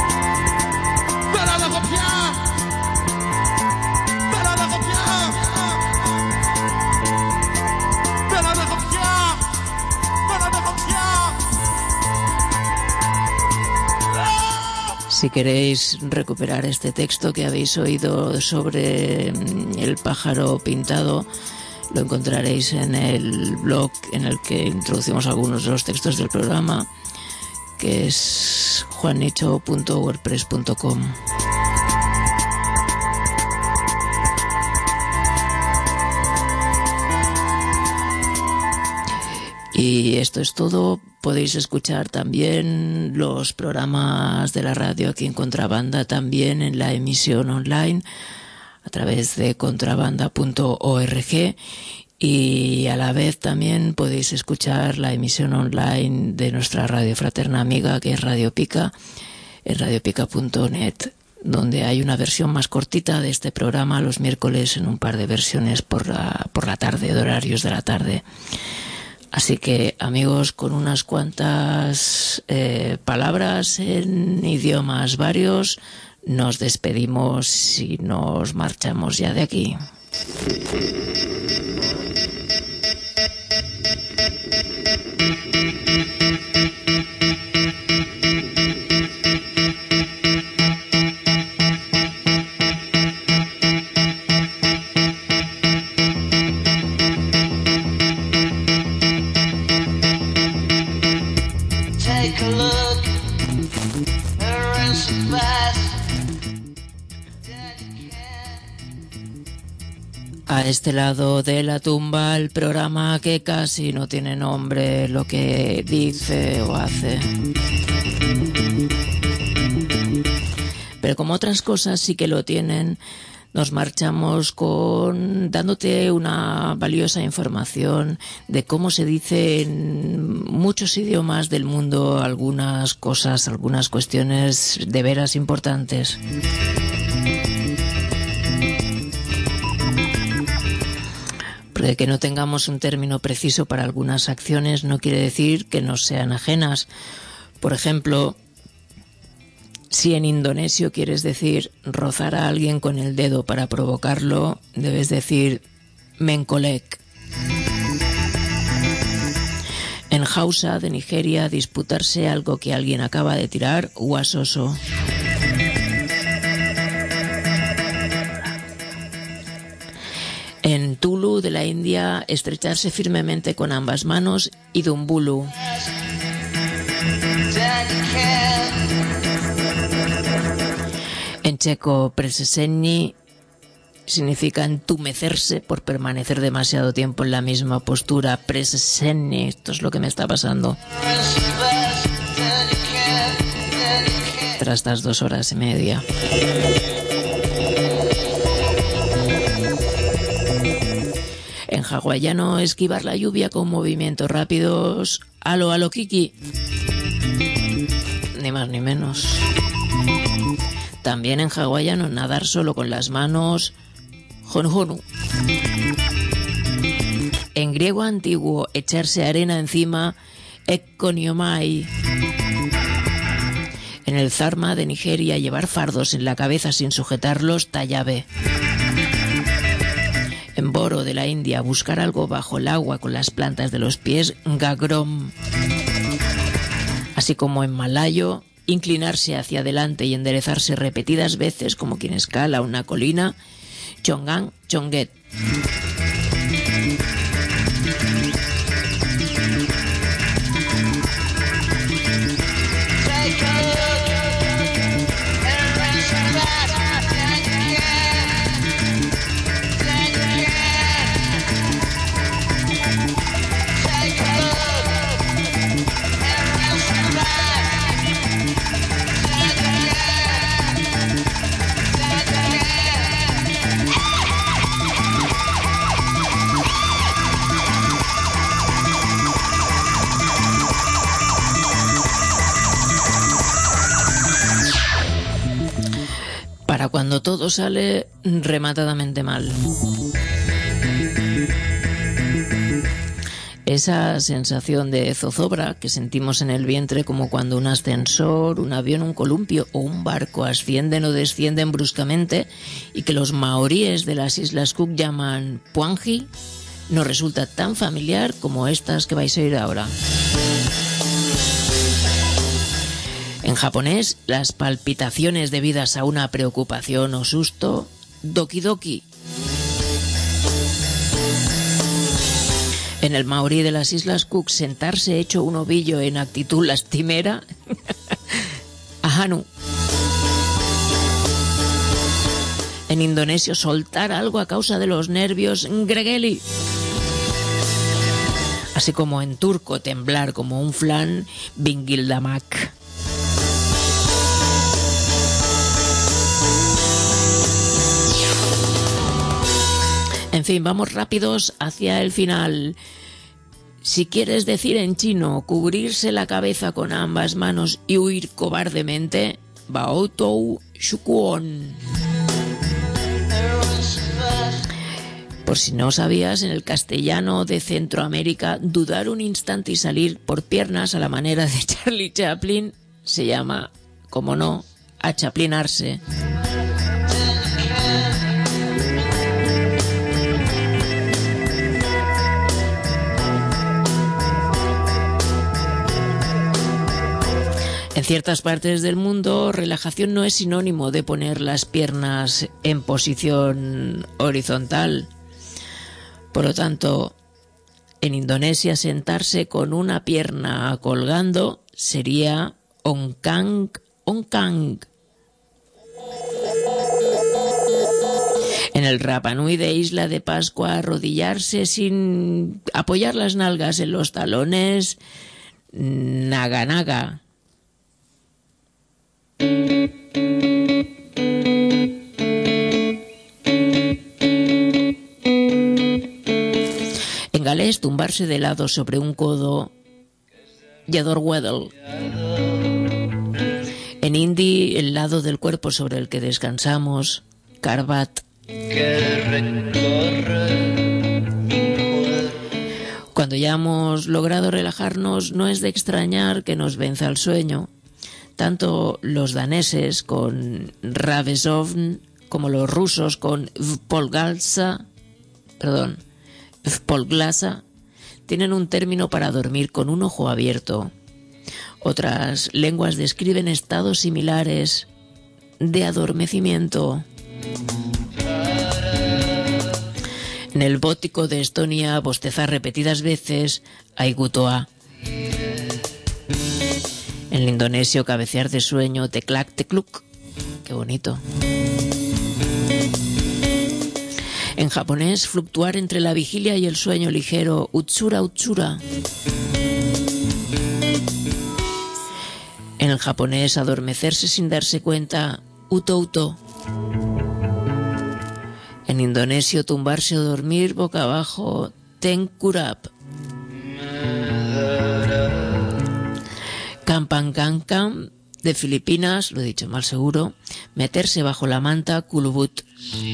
Si queréis recuperar este texto que habéis oído sobre el pájaro pintado, lo encontraréis en el blog en el que introducimos algunos de los textos del programa, que es juannicho.wordpress.com. Y esto es todo. Podéis escuchar también los programas de la radio aquí en Contrabanda, también en la emisión online a través de contrabanda.org, y a la vez también podéis escuchar la emisión online de nuestra radio fraterna amiga, que es Radio Pica, en radiopica.net, donde hay una versión más cortita de este programa los miércoles en un par de versiones por la tarde, de horarios de la tarde. Así que, amigos, con unas cuantas palabras en idiomas varios, nos despedimos y nos marchamos ya de aquí. A este lado de la tumba, el programa que casi no tiene nombre, lo que dice o hace. Pero como otras cosas sí que lo tienen, nos marchamos dándote una valiosa información de cómo se dice en muchos idiomas del mundo algunas cosas, algunas cuestiones de veras importantes. De que no tengamos un término preciso para algunas acciones no quiere decir que nos sean ajenas. Por ejemplo, si en indonesio quieres decir rozar a alguien con el dedo para provocarlo, debes decir menkolek. En Hausa de Nigeria, disputarse algo que alguien acaba de tirar, wasoso. En Tulu de la India, estrecharse firmemente con ambas manos, y dumbulu. En checo, presesenni significa entumecerse por permanecer demasiado tiempo en la misma postura. Presesenni, esto es lo que me está pasando. Tras estas 2 horas y media. En hawaiano, esquivar la lluvia con movimientos rápidos. Alo, alo, kiki. Ni más ni menos. También en hawaiano, nadar solo con las manos. Honhonu. En griego antiguo, echarse arena encima. Ekkoniomai. En el Zarma de Nigeria, llevar fardos en la cabeza sin sujetarlos. Tayabe. En Boro de la India, buscar algo bajo el agua con las plantas de los pies, gagrom. Así como en malayo, inclinarse hacia adelante y enderezarse repetidas veces como quien escala una colina. Chongan, chonguet. Para cuando todo sale rematadamente mal. Esa sensación de zozobra que sentimos en el vientre, como cuando un ascensor, un avión, un columpio o un barco ascienden o descienden bruscamente y que los maoríes de las Islas Cook llaman puangi, nos resulta tan familiar como estas que vais a oír ahora. En japonés, las palpitaciones debidas a una preocupación o susto, dokidoki. En el maorí de las Islas Cook, sentarse hecho un ovillo en actitud lastimera, ahanu. En indonesio, soltar algo a causa de los nervios, gregeli. Así como en turco, temblar como un flan, bingildamak. En fin, vamos rápidos hacia el final. Si quieres decir en chino, cubrirse la cabeza con ambas manos y huir cobardemente, baotou shukuon. Por si no sabías, en el castellano de Centroamérica, dudar un instante y salir por piernas a la manera de Charlie Chaplin se llama, como no, achaplinarse. En ciertas partes del mundo, relajación no es sinónimo de poner las piernas en posición horizontal. Por lo tanto, en Indonesia, sentarse con una pierna colgando sería ongkang, ongkang. En el Rapa Nui de Isla de Pascua, arrodillarse sin apoyar las nalgas en los talones, naga naga. En galés, tumbarse de lado sobre un codo, yadorweddle. En hindi, el lado del cuerpo sobre el que descansamos, karbat. Cuando ya hemos logrado relajarnos, no es de extrañar que nos venza el sueño. Tanto los daneses con Ravesovn como los rusos con Vpolglasa tienen un término para dormir con un ojo abierto. Otras lenguas describen estados similares de adormecimiento. En el bótico de Estonia, bostezar repetidas veces aigutoa. En el indonesio, cabecear de sueño, teklak tekluk. Qué bonito. En japonés, fluctuar entre la vigilia y el sueño ligero, utsura utsura. En el japonés, adormecerse sin darse cuenta, uto uto. En indonesio, tumbarse o dormir boca abajo, tengkurap. Kampankankam de Filipinas, lo he dicho mal seguro, meterse bajo la manta, kulubut.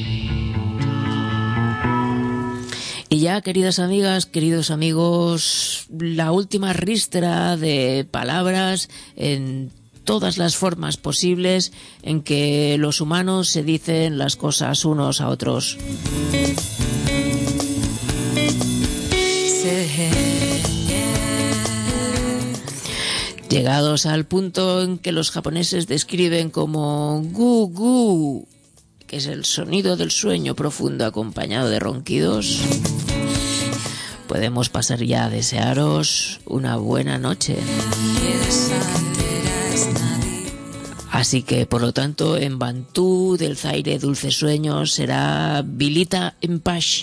Y ya, queridas amigas, queridos amigos, la última ristra de palabras en todas las formas posibles en que los humanos se dicen las cosas unos a otros. Llegados al punto en que los japoneses describen como gu gu, que es el sonido del sueño profundo acompañado de ronquidos, podemos pasar ya a desearos una buena noche. Así que, por lo tanto, en bantú del Zaire dulces sueños será Bilita Empash.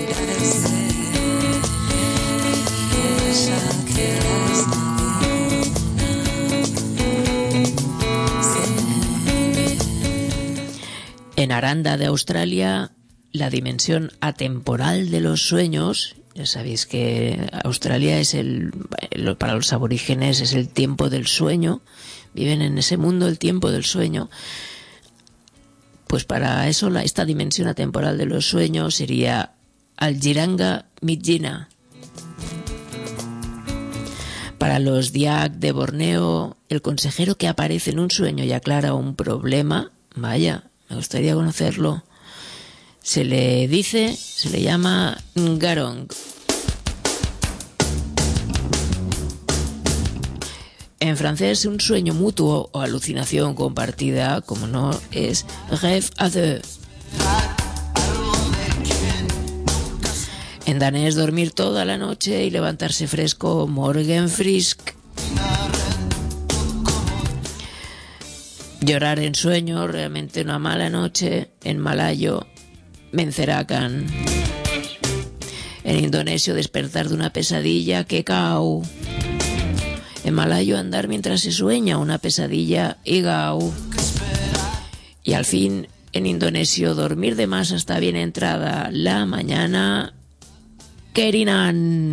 En Aranda de Australia, la dimensión atemporal de los sueños, ya sabéis que Australia es para los aborígenes es el tiempo del sueño, viven en ese mundo el tiempo del sueño. Pues para eso esta dimensión atemporal de los sueños sería Algiranga Midjina. Para los Diak de Borneo, el consejero que aparece en un sueño y aclara un problema, vaya, me gustaría conocerlo, se le llama Ngarong. En francés, un sueño mutuo o alucinación compartida, como no, es rêve à deux. En danés, dormir toda la noche y levantarse fresco, morgenfrisk. Llorar en sueño, realmente una mala noche, en malayo, mencerakan. En indonesio, despertar de una pesadilla, kekau. En malayo, andar mientras se sueña una pesadilla, igau. Y al fin, en indonesio, dormir de más hasta bien entrada la mañana, kerinan.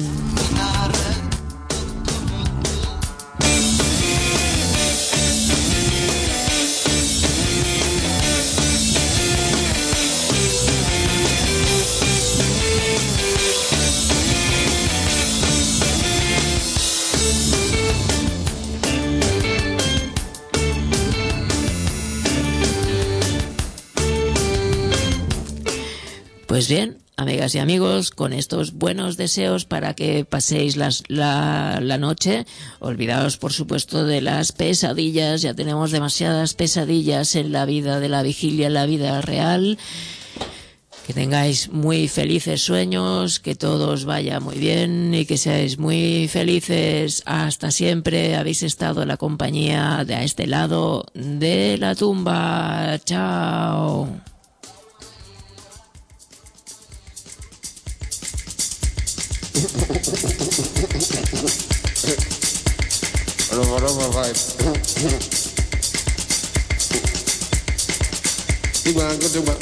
Pues bien, amigas y amigos, con estos buenos deseos para que paséis la noche, olvidaos por supuesto de las pesadillas, ya tenemos demasiadas pesadillas en la vida de la vigilia, en la vida real. Que tengáis muy felices sueños, que todo os vaya muy bien y que seáis muy felices hasta siempre. Habéis estado en la compañía de a este lado de la tumba. Chao. Coba